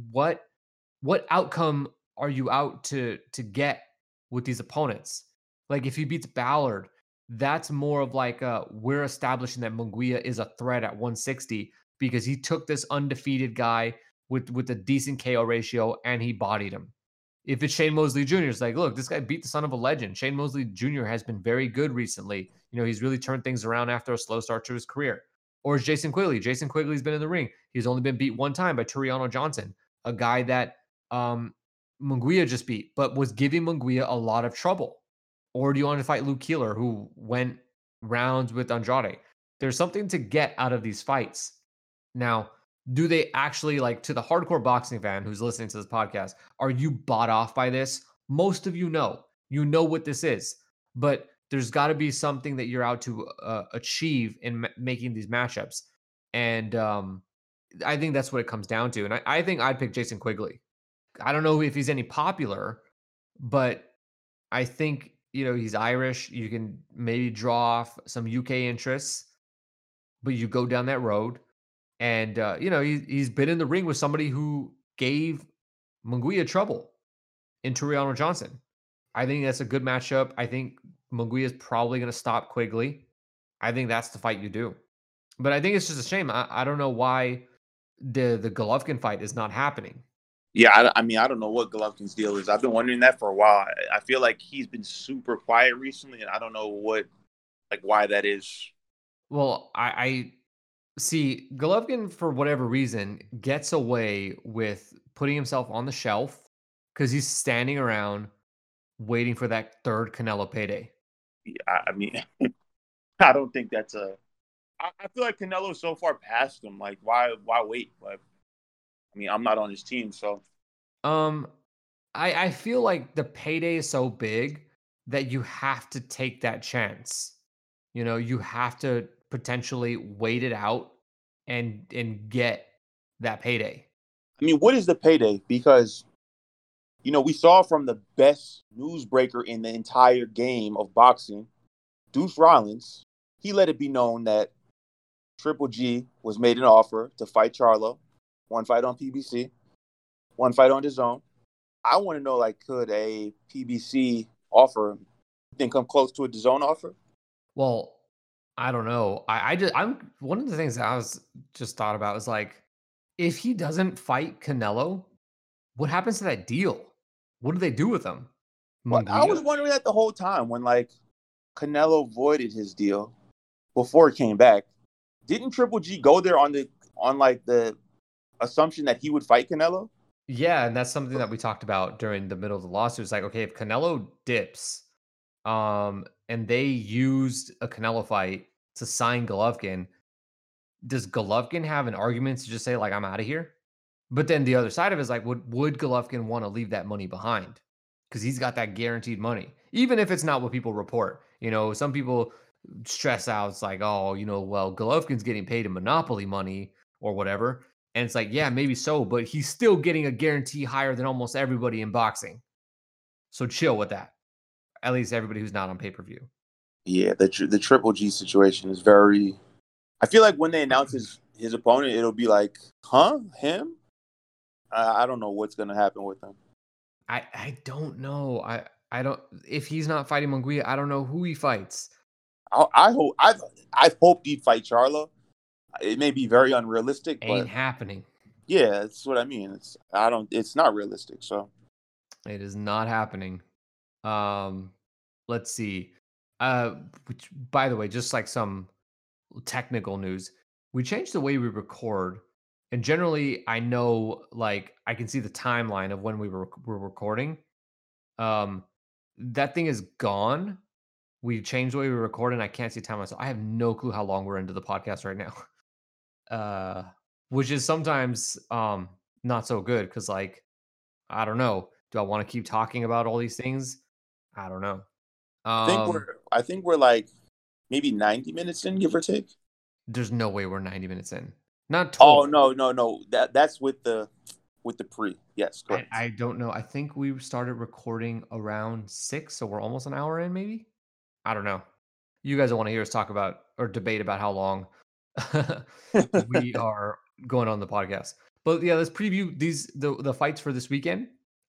what outcome are you out to get with these opponents? Like if he beats Ballard, that's more of like we're establishing that Munguia is a threat at 160 because he took this undefeated guy with a decent KO ratio and he bodied him. If it's Shane Mosley Jr., it's like, look, this guy beat the son of a legend. Shane Mosley Jr. has been very good recently. He's really turned things around after a slow start to his career. Or it's Jason Quigley. Jason Quigley's been in the ring. He's only been beat one time by Turiano Johnson, a guy that Munguia just beat, but was giving Munguia a lot of trouble. Or do you want to fight Luke Keeler, who went rounds with Andrade? There's something to get out of these fights. Now, do they actually, like, to the hardcore boxing fan who's listening to this podcast, are you bought off by this? Most of you know. You know what this is. But there's got to be something that you're out to achieve in making these matchups. And I think that's what it comes down to. And I think I'd pick Jason Quigley. I don't know if he's any popular, but I think, he's Irish. You can maybe draw off some UK interests, but you go down that road. And, he's been in the ring with somebody who gave Munguia trouble in Turiano Johnson. I think that's a good matchup. I think Munguia is probably going to stop Quigley. I think that's the fight you do. But I think it's just a shame. I don't know why the Golovkin fight is not happening. Yeah, I mean, I don't know what Golovkin's deal is. I've been wondering that for a while. I feel like he's been super quiet recently, and I don't know why that is. Well, I see Golovkin, for whatever reason, gets away with putting himself on the shelf because he's standing around waiting for that third Canelo payday. I mean, I don't think that's I feel like Canelo's so far past him. Like, why wait? Like, I mean, I'm not on his team, so. I feel like the payday is so big that you have to take that chance. You have to potentially wait it out and get that payday. I mean, what is the payday? Because, we saw from the best newsbreaker in the entire game of boxing, Deuce Rollins, he let it be known that Triple G was made an offer to fight Charlo, one fight on PBC, one fight on DAZN. I want to know, like, could a PBC offer then come close to a DAZN offer? Well, I don't know. I'm one of the things that I was just thought about is like, if he doesn't fight Canelo, what happens to that deal? What do they do with him? Well, I was wondering that the whole time when like Canelo voided his deal before he came back. Didn't Triple G go there on the assumption that he would fight Canelo? Yeah, and that's something that we talked about during the middle of the lawsuit. It's like, okay, if Canelo dips, and they used a Canelo fight to sign Golovkin, does Golovkin have an argument to just say, like, I'm out of here? But then the other side of it is like, would Golovkin want to leave that money behind? Because he's got that guaranteed money, even if it's not what people report. Some people stress out. It's like, oh, well, Golovkin's getting paid in monopoly money or whatever. And it's like, yeah, maybe so, but he's still getting a guarantee higher than almost everybody in boxing. So chill with that. At least everybody who's not on pay-per-view. Yeah, the Triple G situation is very. I feel like when they announce his opponent, it'll be like, huh, him? I don't know what's gonna happen with him. I don't know. I don't, if he's not fighting Munguia, I don't know who he fights. I hope I hoped he'd fight Charlo. It may be very unrealistic, Ain't but happening. yeah, that's what I mean. It's not realistic. So It is not happening. Let's see. Which, by the way, just like some technical news, we changed the way we record. And generally, I know, like, I can see the timeline of when we're recording. Um, that thing is gone. We changed the way we record, and I can't see timeline. So I have no clue how long we're into the podcast right now. Which is sometimes not so good because, like, I don't know. Do I want to keep talking about all these things? I don't know. I think we're like maybe 90 minutes in, give or take. There's no way we're 90 minutes in. Not Oh total. no. That's with the pre. Yes, correct. I don't know. I think we started recording around 6, so we're almost an hour in, maybe. I don't know. You guys don't want to hear us talk about or debate about how long we are going on the podcast. But yeah, let's preview the fights for this weekend.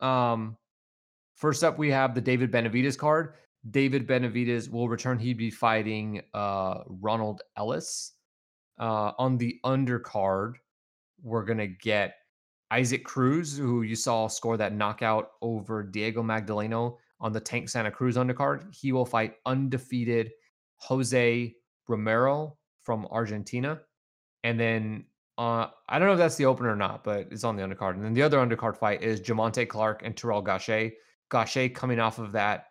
First up, we have the David Benavidez card. David Benavidez will return. He'd be fighting Ronald Ellis. On the undercard, we're gonna get Isaac Cruz, who you saw score that knockout over Diego Magdaleno on the Tank Santa Cruz undercard. He will fight undefeated Jose Romero from Argentina. And then I don't know if that's the opener or not, but it's on the undercard. And then the other undercard fight is Jamonte Clark and Terrell Gaucher. Gaucher coming off of that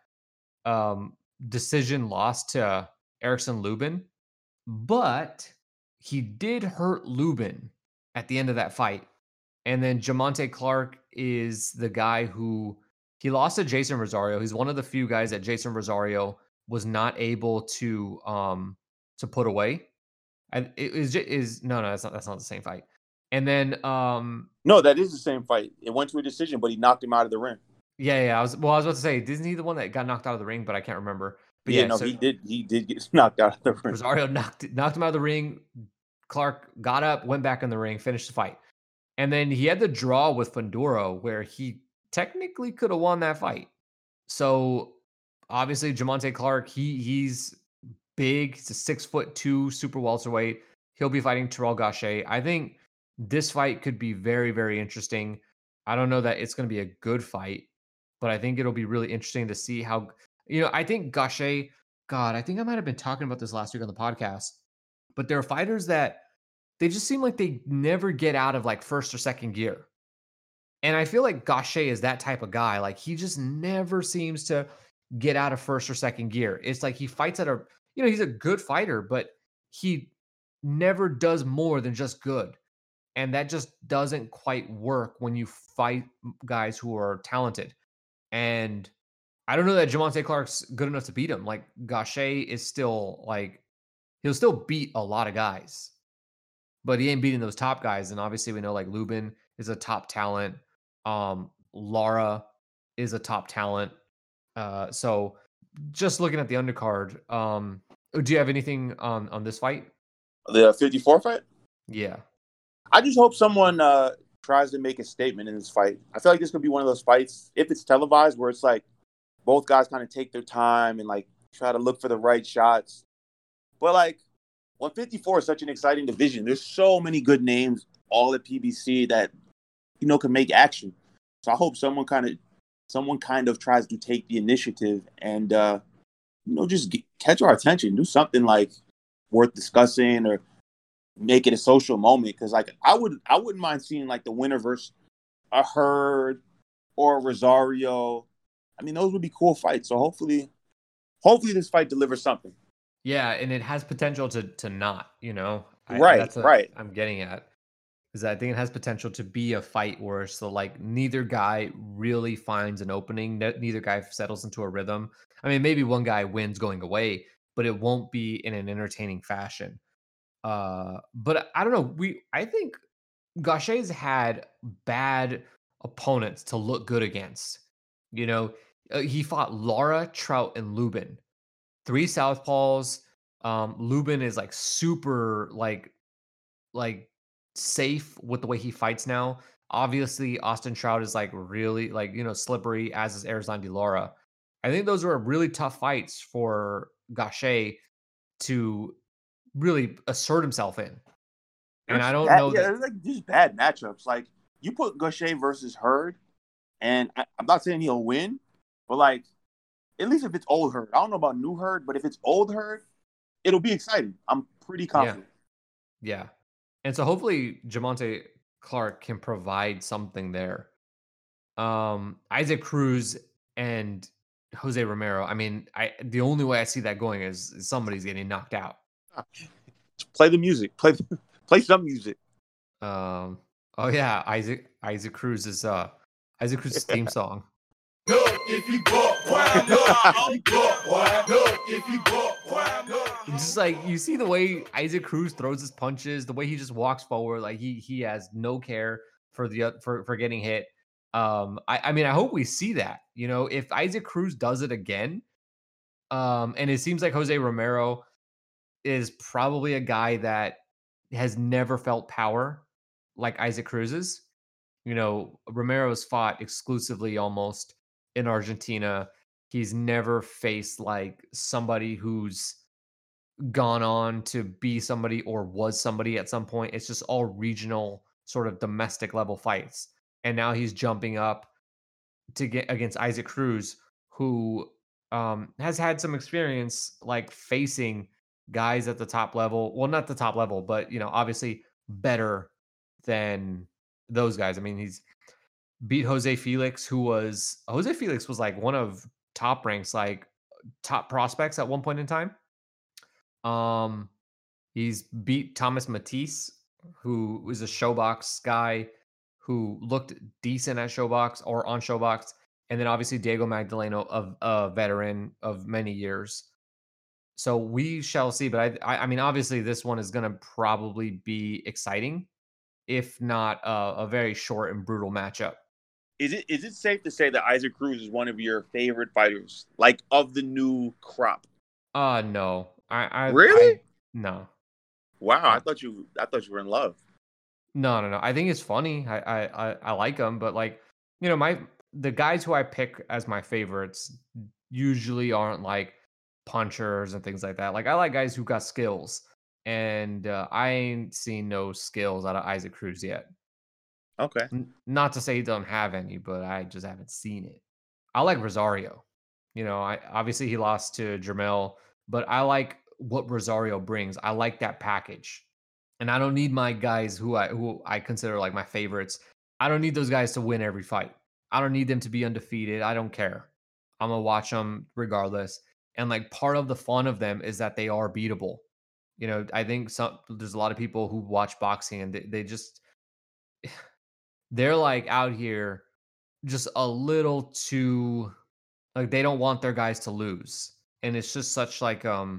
decision loss to Erickson Lubin, but he did hurt Lubin at the end of that fight. And then Jamonte Clark is the guy who he lost to Jason Rosario. He's one of the few guys that Jason Rosario was not able to put away. And it is no, that's not the same fight. And then no, that is the same fight. It went to a decision, but he knocked him out of the ring. Yeah. I was about to say, isn't he the one that got knocked out of the ring? But I can't remember. But yeah, yeah, no, so he did get knocked out of the ring. Rosario knocked him out of the ring. Clark got up, went back in the ring, finished the fight. And then he had the draw with Fundora where he technically could have won that fight. So obviously Jamonte Clark, he's big. He's a 6'2" super welterweight. He'll be fighting Terrell Gaucher. I think this fight could be very, very interesting. I don't know that it's going to be a good fight, but I think it'll be really interesting to see how, I think Gaucher, God, I think I might have been talking about this last week on the podcast, but there are fighters that they just seem like they never get out of like first or second gear. And I feel like Gaucher is that type of guy. Like he just never seems to get out of first or second gear. It's like he fights at he's a good fighter, but he never does more than just good. And that just doesn't quite work when you fight guys who are talented. And I don't know that Jamonte Clark's good enough to beat him. Like Gaucher is still like, he'll still beat a lot of guys, but he ain't beating those top guys. And obviously we know like Lubin is a top talent. Lara is a top talent. So just looking at the undercard, do you have anything on this fight? The 54 fight? Yeah. I just hope someone tries to make a statement in this fight. I feel like this could be one of those fights, if it's televised, where it's like both guys kind of take their time and like try to look for the right shots. But like 154 is such an exciting division. There's so many good names all at PBC that can make action. So I hope someone kind of tries to take the initiative and just catch our attention, do something like worth discussing or make it a social moment. Because like I wouldn't mind seeing like the winner versus a Hurd or a Rosario. I mean, those would be cool fights. So hopefully this fight delivers something. Yeah, and it has potential to not, Right. I'm getting at. Is I think it has potential to be a fight where so like neither guy really finds an opening. Neither guy settles into a rhythm. I mean, maybe one guy wins going away, but it won't be in an entertaining fashion. But I don't know. I think Gaucher's had bad opponents to look good against. You know, he fought Lara, Trout, and Lubin. Three southpaws. Lubin is like super like safe with the way he fights now. Obviously, Austin Trout is like really like slippery, as is Erzan de Lara. I think those were really tough fights for Gaucher to really assert himself in. And I don't know Yeah, that. there's like just bad matchups. Like you put Gaucher versus Hurd, and I'm not saying he'll win, but like at least if it's old Hurd, I don't know about new Hurd, but if it's old Hurd, it'll be exciting. I'm pretty Yeah, confident. yeah. And so hopefully Jamonte Clark can provide something there. Isaac Cruz and Jose Romero. I mean, the only way I see that going is somebody's getting knocked out. Play the music. Play some music. Oh yeah, Isaac Cruz's theme song. Just like you see the way Isaac Cruz throws his punches, the way he just walks forward, like he has no care for for getting hit. I mean, I hope we see that. If Isaac Cruz does it again, and it seems like Jose Romero is probably a guy that has never felt power like Isaac Cruz's. Romero's fought exclusively almost in Argentina. He's never faced like somebody who's gone on to be somebody or was somebody at some point. It's just all regional, sort of domestic level fights. And now he's jumping up to get against Isaac Cruz, who has had some experience like facing guys at the top level. Well, not the top level, but obviously better than those guys. I mean, he's beat Jose Felix, Jose Felix was like one of top ranks, like top prospects at one point in time. He's beat Thomas Matisse, who was a Showbox guy who looked decent at Showbox or on Showbox, and then obviously Diego Magdaleno, of a veteran of many years. So we shall see. But I mean, obviously, this one is going to probably be exciting, if not a very short and brutal matchup. Is it safe to say that Isaac Cruz is one of your favorite fighters, like of the new crop? No. Really? No. Wow, I thought you were in love. No. I think it's funny. I like him, but like, the guys who I pick as my favorites usually aren't like punchers and things like that. Like I like guys who got skills, and I ain't seen no skills out of Isaac Cruz yet. Okay. Not to say he don't have any, but I just haven't seen it. I like Rosario. I obviously he lost to Jermel, but I like what Rosario brings. I like that package. And I don't need my guys who I consider like my favorites. I don't need those guys to win every fight. I don't need them to be undefeated. I don't care. I'm gonna watch them regardless. And like part of the fun of them is that they are beatable. I think there's a lot of people who watch boxing and they just they're like out here just a little too like they don't want their guys to lose. And it's just such like a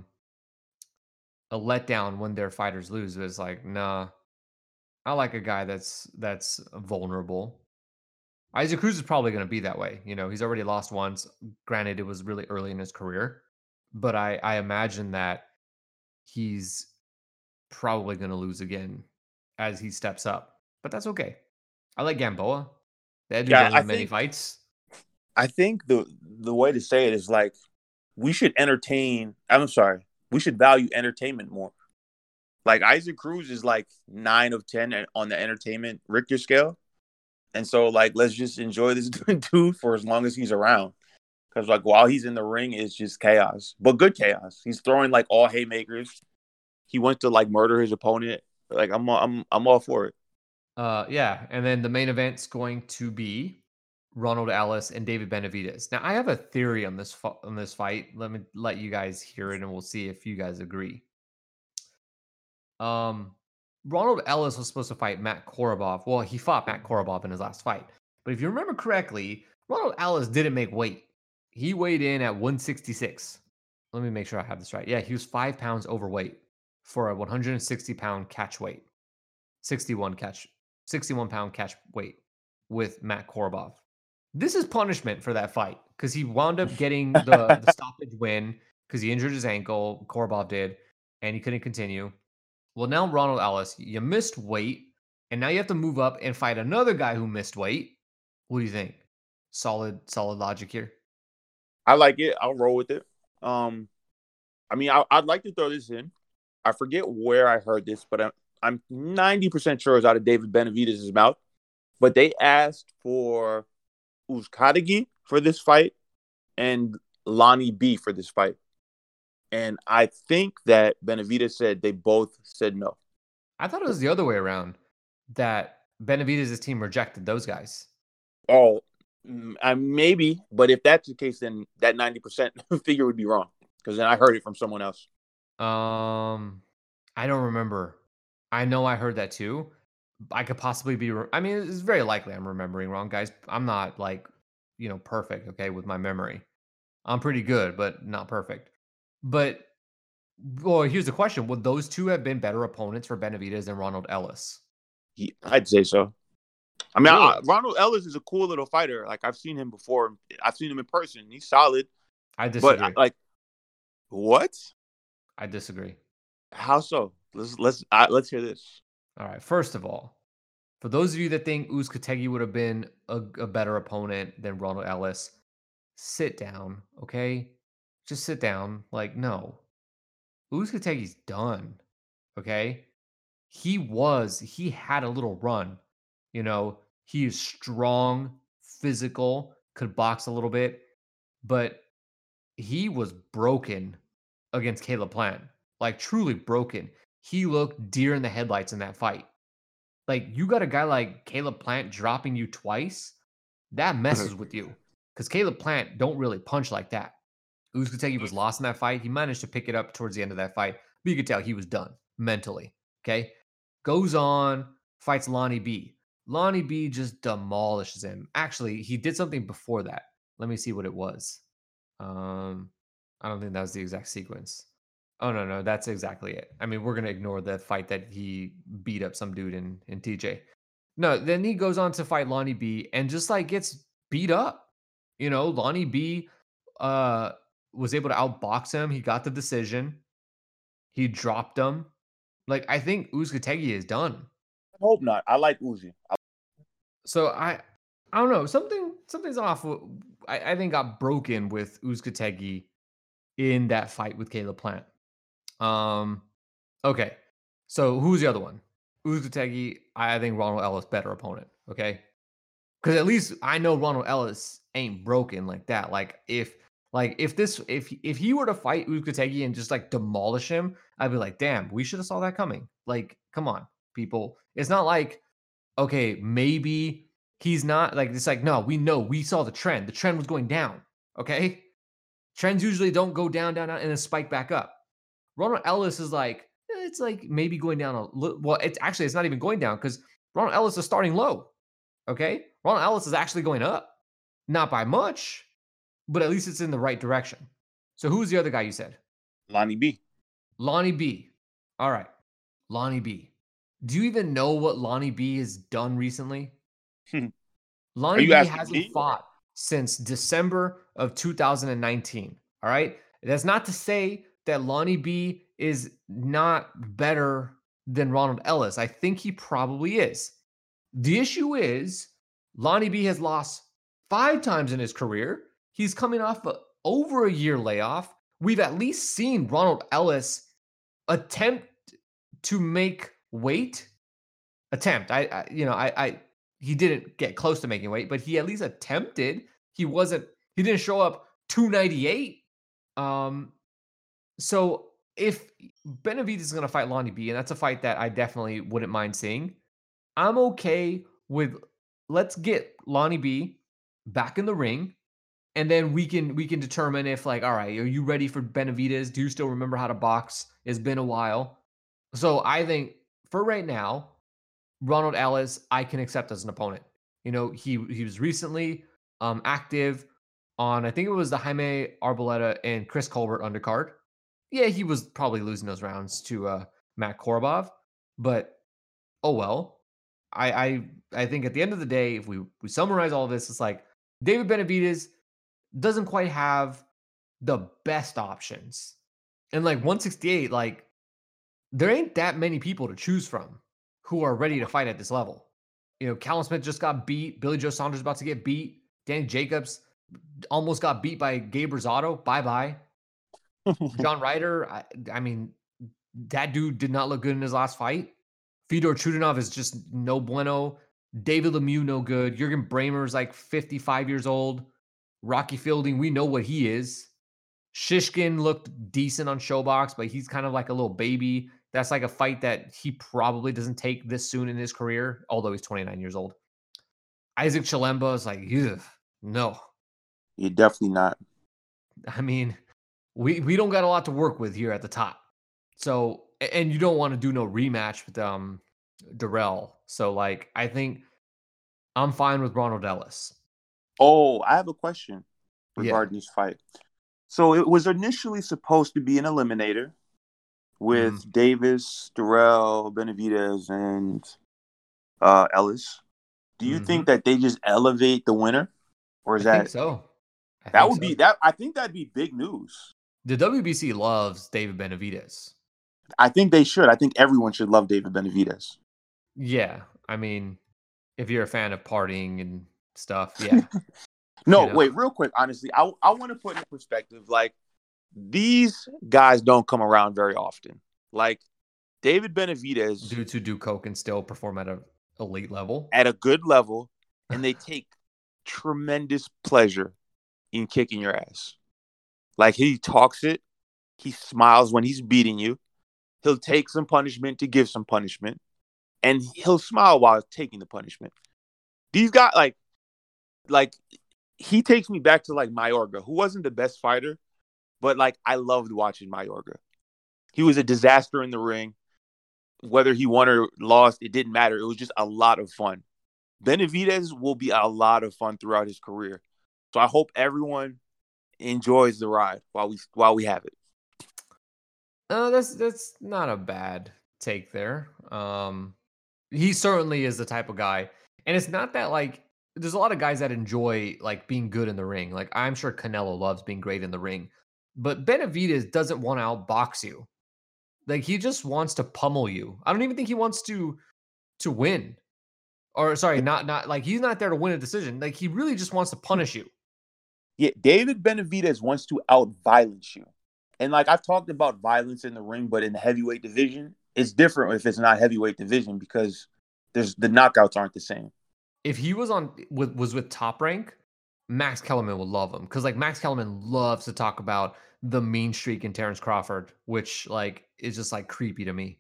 letdown when their fighters lose. It's like, nah, I like a guy that's vulnerable. Isaac Cruz is probably going to be that way. He's already lost once. Granted, it was really early in his career, but I imagine that he's probably going to lose again as he steps up. But that's okay. I like Gamboa. That dude doesn't have many fights. I think the way to say it is like we should entertain. I'm sorry, we should value entertainment more. Like Isaac Cruz is like 9 of 10 on the entertainment Richter scale. And so like let's just enjoy this dude for as long as he's around. Because like while he's in the ring, it's just chaos. But good chaos. He's throwing like all haymakers. He wants to like murder his opponent. Like I'm all for it. Yeah. And then the main event's going to be Ronald Ellis and David Benavidez. Now I have a theory on this fight. Let me let you guys hear it and we'll see if you guys agree. Ronald Ellis was supposed to fight Matt Korobov. Well, he fought Matt Korobov in his last fight. But if you remember correctly, Ronald Ellis didn't make weight. He weighed in at 166. let me make sure I have this right. Yeah, he was 5 pounds overweight for a 160-pound catch weight, 61 catch, 61-pound catch weight with Matt Korobov. This is punishment for that fight because he wound up getting the stoppage win because he injured his ankle. Korobov did, and he couldn't continue. Well, now Ronald Ellis, you missed weight, and now you have to move up and fight another guy who missed weight. What do you think? Solid logic here. I like it. I'll roll with it. I mean, I'd like to throw this in. I forget where I heard this, but I'm 90% sure it's out of David Benavidez' mouth. But they asked for Uzcategui for this fight and Lonnie B for this fight. And I think that Benavidez said they both said no. I thought it was the other way around, that Benavidez' team rejected those guys. Oh, maybe. But if that's the case, then that 90% figure would be wrong. Because then I heard it from someone else. I don't remember. I know I heard that too. I could possibly be. I mean, it's very likely I'm remembering wrong, guys. I'm not like, perfect. Okay, with my memory, I'm pretty good, but not perfect. But well, here's the question: would those two have been better opponents for Benavidez than Ronald Ellis? I'd say so. I mean, Really? Ronald Ellis is a cool little fighter. Like, I've seen him before. I've seen him in person. He's solid. I disagree. But what? I disagree. How so? Let's hear this. All right. First of all, for those of you that think Uzcategui would have been a better opponent than Ronald Ellis, sit down, okay? Just sit down. Like, no. Uzcategui's done, okay? He had a little run. He is strong, physical, could box a little bit, but he was broken against Caleb Plant. Like, truly broken. He looked deer in the headlights in that fight. Like, you got a guy like Caleb Plant dropping you twice, that messes with you. Because Caleb Plant don't really punch like that. Uzcategui was lost in that fight. He managed to pick it up towards the end of that fight, but you could tell he was done mentally. Okay? Goes on, fights Lonnie B. Lonnie B just demolishes him. Actually, he did something before that. Let me see what it was. I don't think that was the exact sequence. Oh, no, that's exactly it. I mean, we're going to ignore the fight that he beat up some dude in TJ. No, then he goes on to fight Lonnie B and just like gets beat up. Lonnie B was able to outbox him. He got the decision. He dropped him. Like, I think Uzcategui is done. I hope not. I like Uzi. So I don't know. Something's off. I think got broken with Uzcategui in that fight with Caleb Plant. Okay. So who's the other one? Uzcategui, I think Ronald Ellis better opponent. Okay. Because at least I know Ronald Ellis ain't broken like that. Like if he were to fight Uzcategui and just like demolish him, I'd be like, damn, we should have saw that coming. Like, come on, people. It's not like, okay, maybe he's not like, it's like, no, we saw the trend. The trend was going down. Okay. Trends usually don't go down, and then spike back up. Ronald Ellis is like, it's like maybe going down a little. Well, it's not even going down because Ronald Ellis is starting low. Okay. Ronald Ellis is actually going up. Not by much, but at least it's in the right direction. So who's the other guy you said? Lonnie B. Lonnie B. All right. Lonnie B. Do you even know what Lonnie B has done recently? Lonnie B hasn't fought since December of 2019. All right. That's not to say that Lonnie B is not better than Ronald Ellis. I think he probably is. The issue is Lonnie B has lost 5 times in his career. He's coming off over a year layoff. We've at least seen Ronald Ellis attempt to make weight. He didn't get close to making weight, but he at least attempted. He didn't show up 298. So if Benavidez is going to fight Lonnie B, and that's a fight that I definitely wouldn't mind seeing, I'm okay with, let's get Lonnie B back in the ring, and then we can determine if, like, all right, are you ready for Benavidez? Do you still remember how to box? It's been a while. So I think for right now, Ronald Ellis, I can accept as an opponent. He was recently active. on, I think it was the Jaime Arboleda and Chris Colbert undercard. Yeah, he was probably losing those rounds to Matt Korobov, but oh well. I think at the end of the day, if we summarize all of this, it's like David Benavidez doesn't quite have the best options. And like 168, like there ain't that many people to choose from who are ready to fight at this level. You know, Callum Smith just got beat. Billy Joe Saunders about to get beat. Danny Jacobs almost got beat by Gabe Rosado. Bye bye. John Ryder, I mean, that dude did not look good in his last fight. Fedor Chudinov is just no bueno. David Lemieux, no good. Jurgen Bramer's like 55 years old. Rocky Fielding, we know what he is. Shishkin looked decent on Showbox, but he's kind of like a little baby. That's like a fight that he probably doesn't take this soon in his career, although he's 29 years old. Isaac Chilemba is like, ugh, no. You're definitely not. I mean, we don't got a lot to work with here at the top. So, and you don't want to do no rematch with Darrell. So, like, I think I'm fine with Ronald Ellis. Oh, I have a question Yeah. regarding this fight. So it was initially supposed to be an eliminator with Davis, Darrell, Benavidez, and Ellis. Do you think that they just elevate the winner, or is I that think so? that would be that? I think that'd be big news. The WBC loves David Benavidez. I think they should. I think everyone should love David Benavidez. Yeah, I mean, if you're a fan of partying and stuff, yeah. No, You know? wait, real quick. Honestly, I want to put in perspective. Like, these guys don't come around very often. Like, David Benavidez, Dudes who do coke and still perform at an elite level. at a good level, and they take tremendous pleasure in kicking your ass. Like, he talks it. He smiles when he's beating you. He'll take some punishment to give some punishment. And he'll smile while taking the punishment. These guys, like he takes me back to like Mayorga, who wasn't the best fighter, but like I loved watching Mayorga. He was a disaster in the ring. Whether he won or lost, it didn't matter. It was just a lot of fun. Benavidez will be a lot of fun throughout his career. So I hope everyone enjoys the ride while we have it. That's not a bad take there. He certainly is the type of guy, and it's not that like there's a lot of guys that enjoy like being good in the ring. Like I'm sure Canelo loves being great in the ring, but Benavidez doesn't want to outbox you. Like he just wants to pummel you. I don't even think he wants to win. Or sorry, not like he's not there to win a decision. Like he really just wants to punish you. Yeah, David Benavidez wants to out-violence you. And like I've talked about violence in the ring, but in the heavyweight division, it's different if it's not heavyweight division because the knockouts aren't the same. If he was with Top Rank, Max Kellerman would love him because like Max Kellerman loves to talk about the mean streak in Terrence Crawford, which like is just like creepy to me.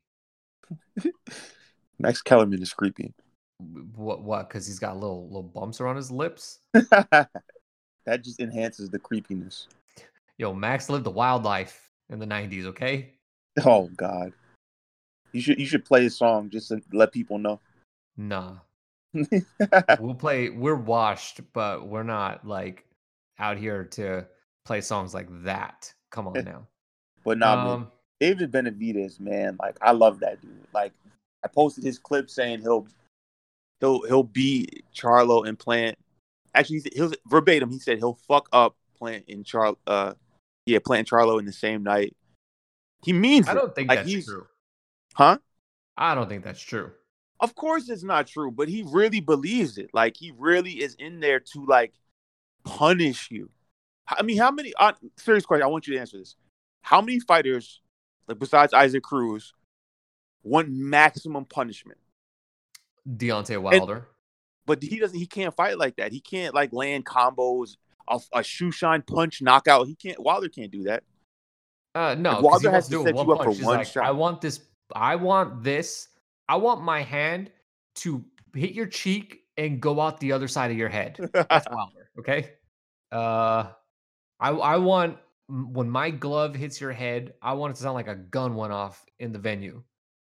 Max Kellerman is creepy. What? Because he's got little bumps around his lips. That just enhances the creepiness. Yo, Max lived a wild life in the 90s, okay? Oh God. You should play a song just to let people know. Nah. We're washed, but we're not like out here to play songs like that. Come on now. But nah, man. David Benavidez, man, like I love that dude. Like I posted his clip saying he'll beat Charlo and Plant. Actually, he'll verbatim. He said he'll fuck up Plant and Plant and Charlo in the same night. He means it. I don't think like that's true. Huh? I don't think that's true. Of course it's not true, but he really believes it. Like he really is in there to like punish you. I mean, how many? Serious question. I want you to answer this. How many fighters, like besides Isaac Cruz, want maximum punishment? Deontay Wilder. But he can't fight like that. He can't like land combos, a shoe shine punch knockout. Wilder can't do that. No, like, Wilder has to do set you up for one like, shot. I want this. I want my hand to hit your cheek and go out the other side of your head. That's Wilder. Okay. I want when my glove hits your head, I want it to sound like a gun went off in the venue.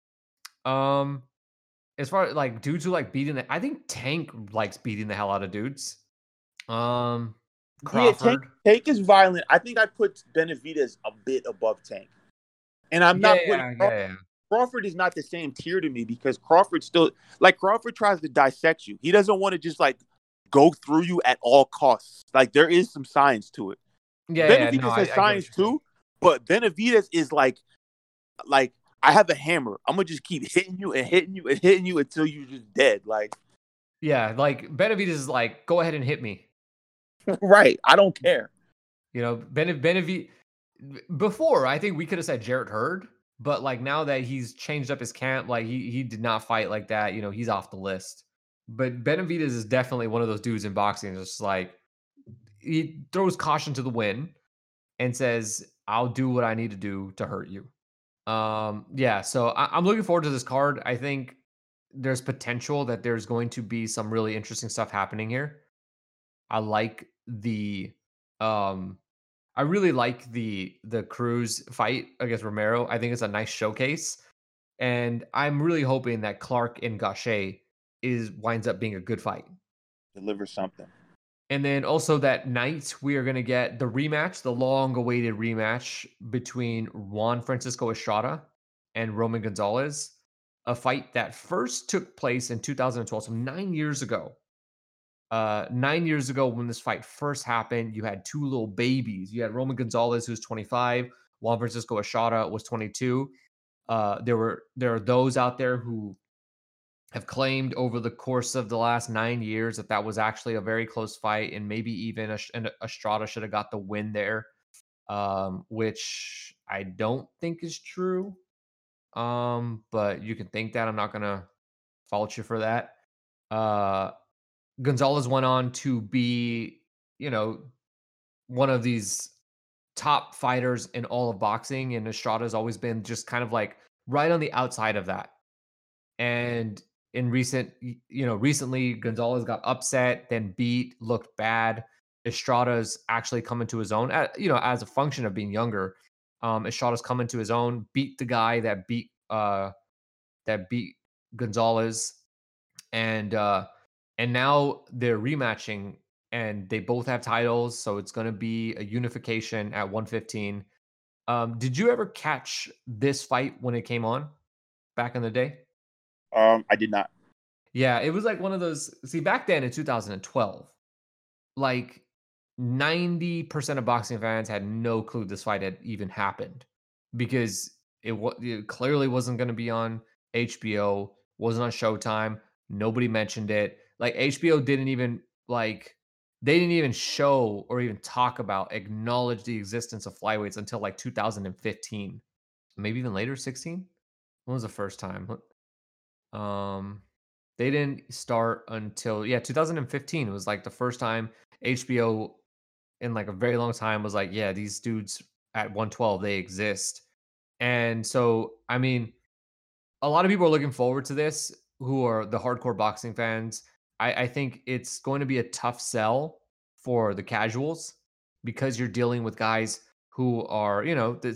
As far as like dudes who like beating I think Tank likes beating the hell out of dudes. Yeah, Tank Crawford. Tank is violent. I think I put Benavidez a bit above Tank, and I'm Yeah, not putting yeah, yeah, yeah. Crawford is not the same tier to me because Crawford still Crawford tries to dissect you. He doesn't want to just like go through you at all costs. Like there is some science to it. Yeah, yeah. No, Benavidez has I get what science you're saying. too, but Benavidez is like I have a hammer. I'm gonna just keep hitting you and hitting you and hitting you until you're just dead. Like Yeah, like Benavidez is like, go ahead and hit me. right, I don't care. You know, Benavidez. Before, I think we could have said Jarrett Hurd, but like now that he's changed up his camp, like he did not fight like that. You know, he's off the list. But Benavidez is definitely one of those dudes in boxing. It's just like he throws caution to the wind and says, "I'll do what I need to do to hurt you." Yeah. So I'm looking forward to this card. I think there's potential that there's going to be some really interesting stuff happening here. I like the um I really like the Cruz fight against Romero. I think it's a nice showcase, and I'm really hoping that Clark and Gaucher is winds up being a good fight. Deliver something. And then also that night we are going to get the rematch, the long-awaited rematch between Juan Francisco Estrada and Roman Gonzalez, a fight that first took place in 2012, so 9 years ago. 9 years ago, when this fight first happened, you had two little babies. You had Roman Gonzalez, who's 25, Juan Francisco Estrada was 22. There are those out there who have claimed over the course of the last 9 years that that was actually a very close fight, and maybe even Estrada should have got the win there, which I don't think is true. But you can think that. I'm not gonna fault you for that. Uh, Gonzalez went on to be, you know, one of these top fighters in all of boxing, and Estrada's always been just kind of like right on the outside of that. And in recently Gonzalez got upset, then beat, looked bad. Estrada's actually coming to his own, as a function of being younger. Estrada's coming to his own, beat the guy that beat Gonzalez, and now they're rematching, and they both have titles, so it's going to be a unification at 115. Did you ever catch this fight when it came on back in the day? I did not. Yeah, it was like one of those. See, back then in 2012, like 90% of boxing fans had no clue this fight had even happened because it clearly wasn't going to be on HBO, wasn't on Showtime. Nobody mentioned it. Like HBO didn't even like they didn't even show or even talk about acknowledge the existence of flyweights until like 2015, maybe even later, 16. When was the first time? Um, they didn't start until 2015 was like the first time HBO in like a very long time was like, yeah, these dudes at 112 they exist. And so, I mean, a lot of people are looking forward to this who are the hardcore boxing fans. I think it's going to be a tough sell for the casuals because you're dealing with guys who are,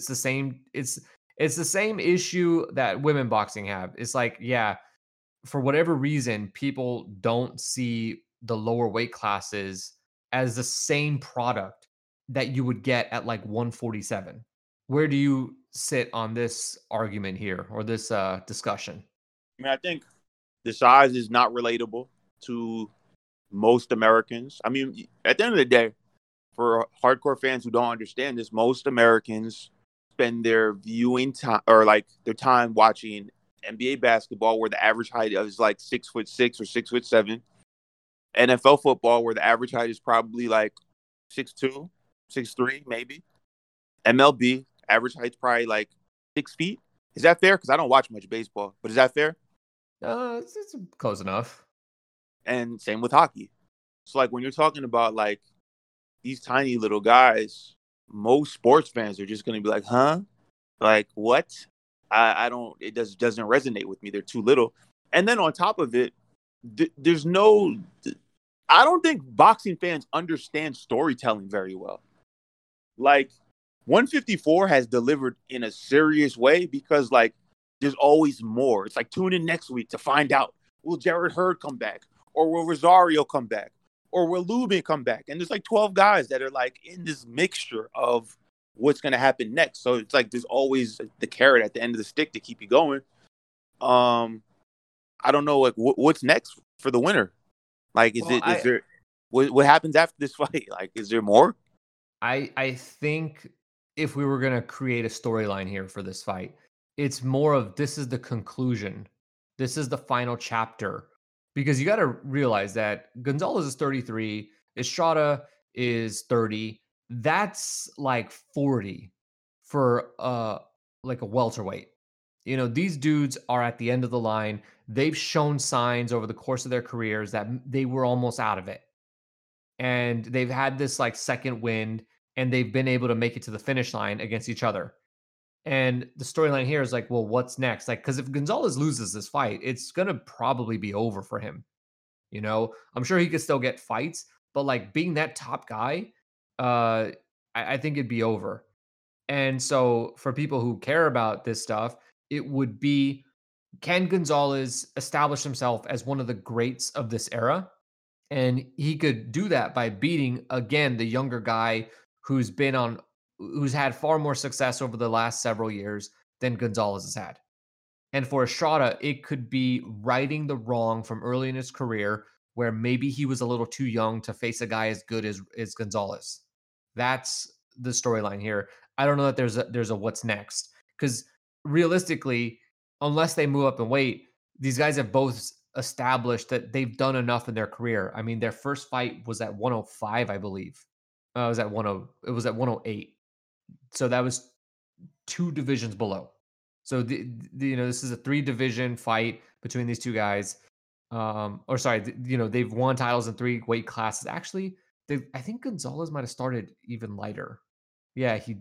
it's the same issue that women boxing have. It's like, yeah, for whatever reason, people don't see the lower weight classes as the same product that you would get at like 147. Where do you sit on this argument here or this discussion? I mean, I think the size is not relatable to most Americans. I mean, at the end of the day, for hardcore fans who don't understand this, most Americans spend their viewing time or like their time watching NBA basketball, where the average height is like 6'6" or 6'7". NFL football, where the average height is probably like 6'2", 6'3", maybe. MLB, average height's probably like 6 feet. Is that fair? Because I don't watch much baseball, but is that fair? It's close enough. And same with hockey. So like when you're talking about like these tiny little guys, most sports fans are just gonna be like, huh? Like what? I don't. It doesn't resonate with me. They're too little. And then on top of it, there's no. I don't think boxing fans understand storytelling very well. Like 154 has delivered in a serious way because like there's always more. It's like tune in next week to find out, will Jarrett Hurd come back or will Rosario come back Or will Lubin come back? And there's like 12 guys that are like in this mixture of what's going to happen next. So it's like there's always the carrot at the end of the stick to keep you going. I don't know, like what's next for the winner. Like, is there what happens after this fight? Like, is there more? I think if we were gonna create a storyline here for this fight, it's more of this is the conclusion. This is the final chapter. Because you got to realize that Gonzalez is 33, Estrada is 30. That's like 40 for like a welterweight. You know, these dudes are at the end of the line. They've shown signs over the course of their careers that they were almost out of it. And they've had this like second wind and they've been able to make it to the finish line against each other. And the storyline here is like, well, what's next? Like, because if Gonzalez loses this fight, it's going to probably be over for him. You know, I'm sure he could still get fights, but like being that top guy, I think it'd be over. And so for people who care about this stuff, it would be, can Gonzalez establish himself as one of the greats of this era? And he could do that by beating again the younger guy who's had far more success over the last several years than Gonzalez has had. And for Estrada, it could be righting the wrong from early in his career where maybe he was a little too young to face a guy as good as Gonzalez. That's the storyline here. I don't know that there's a what's next, because realistically, unless they move up in weight, these guys have both established that they've done enough in their career. I mean, their first fight was at 105, I believe. It was at 108. So that was 2 divisions below. So this is a 3 division fight between these two guys. They've won titles in 3 weight classes. Actually, I think Gonzalez might have started even lighter. Yeah, he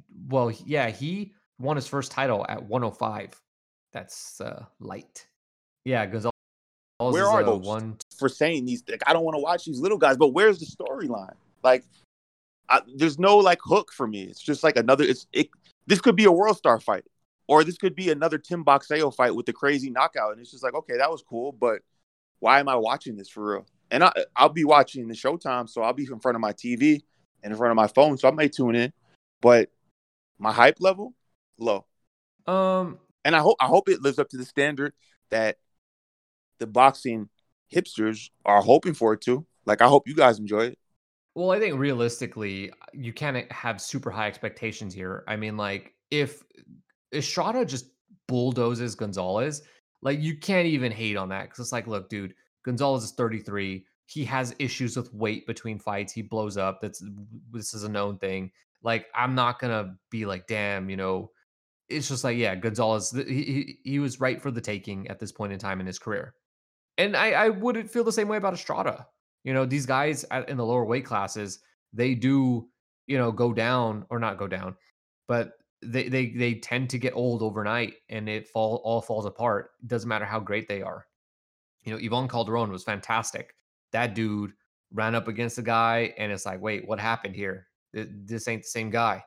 won his first title at 105. That's light. Yeah, Gonzalez. Where are those for saying these? Like, I don't want to watch these little guys, but where's the storyline? Like, there's no like hook for me. It's just like another. This could be a World Star fight, or this could be another Tim Boxeo fight with the crazy knockout, and it's just like, okay, that was cool, but why am I watching this for real? And I'll be watching the Showtime, so I'll be in front of my TV and in front of my phone, so I may tune in, but my hype level low. And I hope it lives up to the standard that the boxing hipsters are hoping for it too. Like, I hope you guys enjoy it. Well, I think realistically, you can't have super high expectations here. I mean, like, if Estrada just bulldozes Gonzalez, like, you can't even hate on that, because it's like, look, dude, Gonzalez is 33. He has issues with weight between fights. He blows up. This is a known thing. Like, I'm not gonna be like, damn, it's just like, yeah, Gonzalez, he was right for the taking at this point in time in his career. And I wouldn't feel the same way about Estrada. These guys in the lower weight classes, they do, go down, or not go down, but they tend to get old overnight, and all falls apart. It doesn't matter how great they are. Ivan Calderon was fantastic. That dude ran up against a guy, and it's like, wait, what happened here? This ain't the same guy.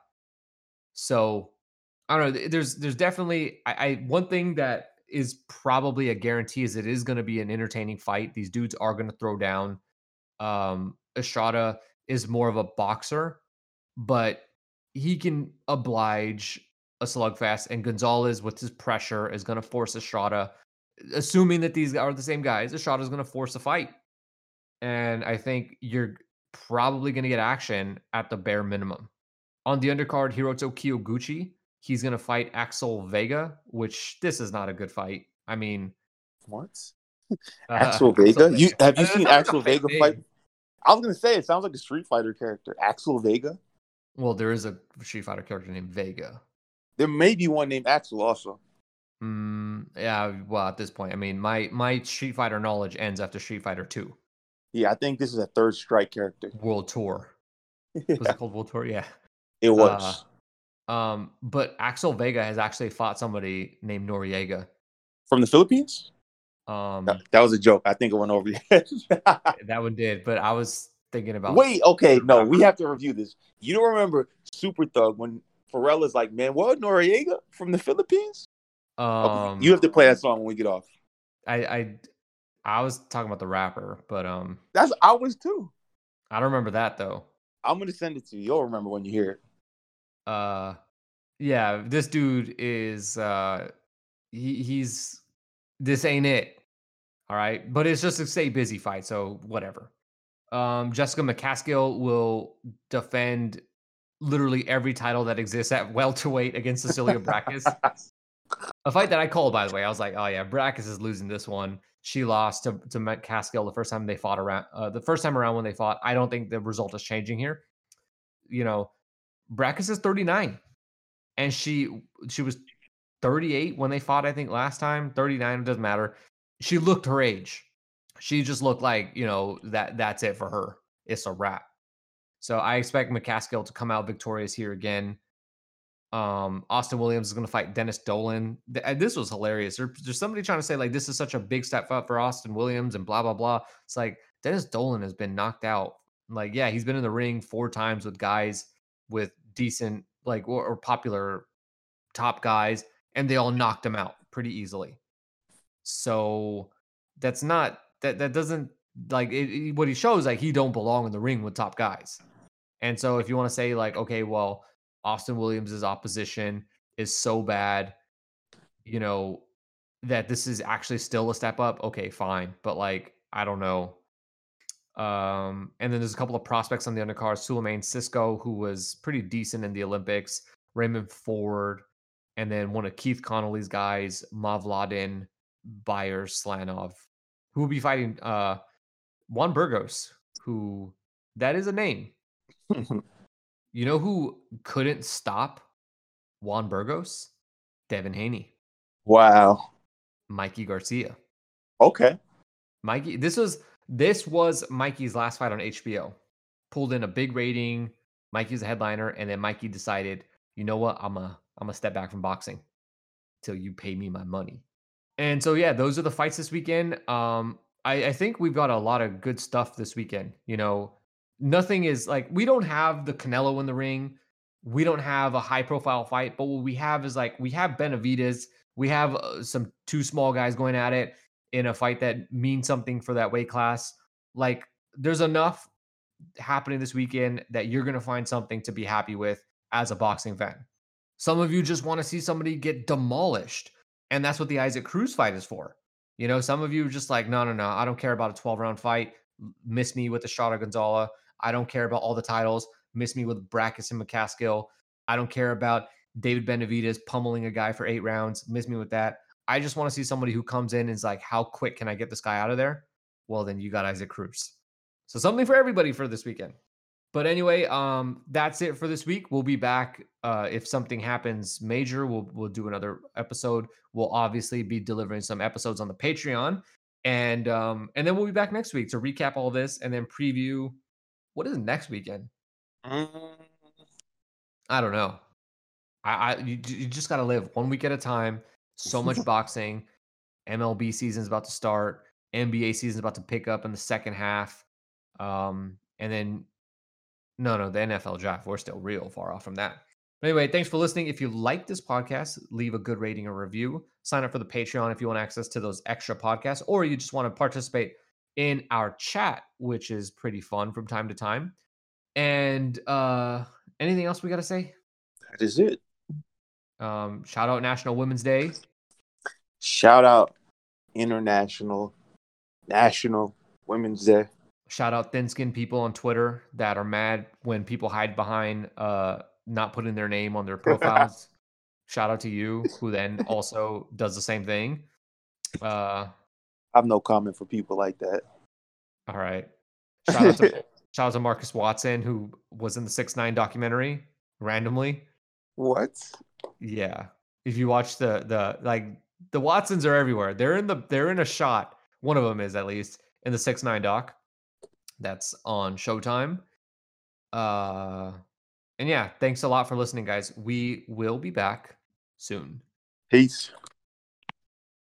So I don't know. There's definitely one thing that is probably a guarantee is it is going to be an entertaining fight. These dudes are going to throw down. Estrada is more of a boxer, but he can oblige a slugfest, and Gonzalez with his pressure is going to force Estrada, assuming that these are the same guys. Estrada is going to force a fight. And I think you're probably going to get action at the bare minimum. On the undercard, Hiroto Kiyoguchi, he's going to fight Axel Vega, which this is not a good fight. I mean, what? Axel Vega? Have you seen Axel Vega fight? I was going to say, it sounds like a Street Fighter character. Axel Vega? Well, there is a Street Fighter character named Vega. There may be one named Axel also. Yeah, well, at this point, I mean, my Street Fighter knowledge ends after Street Fighter 2. Yeah, I think this is a Third Strike character. World Tour. Yeah. Was it called World Tour? Yeah. It was. But Axel Vega has actually fought somebody named Noriega. From the Philippines? That was a joke. I think it went over your head. That one did, but I was thinking about... Wait, okay, no, we have to review this. You don't remember Super Thug when Pharrell is like, man, what, Noriega from the Philippines? Okay, you have to play that song when we get off. I was talking about the rapper, but I was too. I don't remember that though. I'm gonna send it to you. You'll remember when you hear it. Yeah, this dude is he's this ain't it. All right. But it's just a stay busy fight, so whatever. Jessica McCaskill will defend literally every title that exists at welterweight against Cecilia Brækhus. A fight that I called, by the way. I was like, oh yeah, Brækhus is losing this one. She lost to McCaskill the first time they fought around. The first time around when they fought, I don't think the result is changing here. You know, Brækhus is 39, and she was 38 when they fought. I think last time 39. It doesn't matter. She looked her age. She just looked like that's it for her. It's a wrap. So I expect McCaskill to come out victorious here again. Austin Williams is going to fight Dennis Dolan. This was hilarious. There's somebody trying to say like this is such a big step up for Austin Williams and blah blah blah. It's like Dennis Dolan has been knocked out. Like yeah, he's been in the ring 4 times with guys with decent like or popular top guys, and they all knocked him out pretty easily. So that's not that doesn't like what he shows like he don't belong in the ring with top guys. And so if you want to say like, okay, well, Austin Williams' opposition is so bad, that this is actually still a step up. Okay, fine. But like, I don't know. And then there's a couple of prospects on the undercard. Suleiman Cisco, who was pretty decent in the Olympics, Raymond Ford, and then one of Keith Connolly's guys, Mavladin Bayer Slanov, who will be fighting Juan Burgos, who that is a name. You know who couldn't stop Juan Burgos? Devin Haney. Wow. Mikey Garcia. Okay. Mikey, this was Mikey's last fight on HBO. Pulled in a big rating. Mikey's a headliner, and then Mikey decided, you know what? I'm a step back from boxing till you pay me my money. And so yeah, those are the fights this weekend. I think we've got a lot of good stuff this weekend. Nothing is like we don't have the Canelo in the ring. We don't have a high profile fight, but what we have is like we have Benavidez. We have some 2 small guys going at it in a fight that means something for that weight class. Like there's enough happening this weekend that you're going to find something to be happy with as a boxing fan. Some of you just want to see somebody get demolished, and that's what the Isaac Cruz fight is for. Some of you are just like, no, I don't care about a 12-round fight. Miss me with the Shada Gonzalez. I don't care about all the titles. Miss me with Brækhus and McCaskill. I don't care about David Benavidez pummeling a guy for 8 rounds. Miss me with that. I just want to see somebody who comes in and is like, how quick can I get this guy out of there? Well, then you got Isaac Cruz. So something for everybody for this weekend. But anyway, that's it for this week. We'll be back if something happens major. We'll do another episode. We'll obviously be delivering some episodes on the Patreon, and then we'll be back next week to recap all this and then preview what is next weekend. I don't know. You just gotta live 1 week at a time. So much boxing. MLB season's about to start. NBA season's about to pick up in the second half. And then no, the NFL draft, we're still real far off from that. But anyway, thanks for listening. If you like this podcast, leave a good rating or review. Sign up for the Patreon if you want access to those extra podcasts, or you just want to participate in our chat, which is pretty fun from time to time. And anything else we got to say? That is it. Shout out National Women's Day. Shout out National Women's Day. Shout out thin-skinned people on Twitter that are mad when people hide behind not putting their name on their profiles. Shout out to you, who then also does the same thing. I have no comment for people like that. All right. Shout out to Marcus Watson, who was in the 6ix9ine documentary randomly. What? Yeah. If you watch the Watsons are everywhere. They're in a shot. One of them is at least in the 6ix9ine doc. That's on Showtime. And yeah, thanks a lot for listening, guys. We will be back soon. Peace.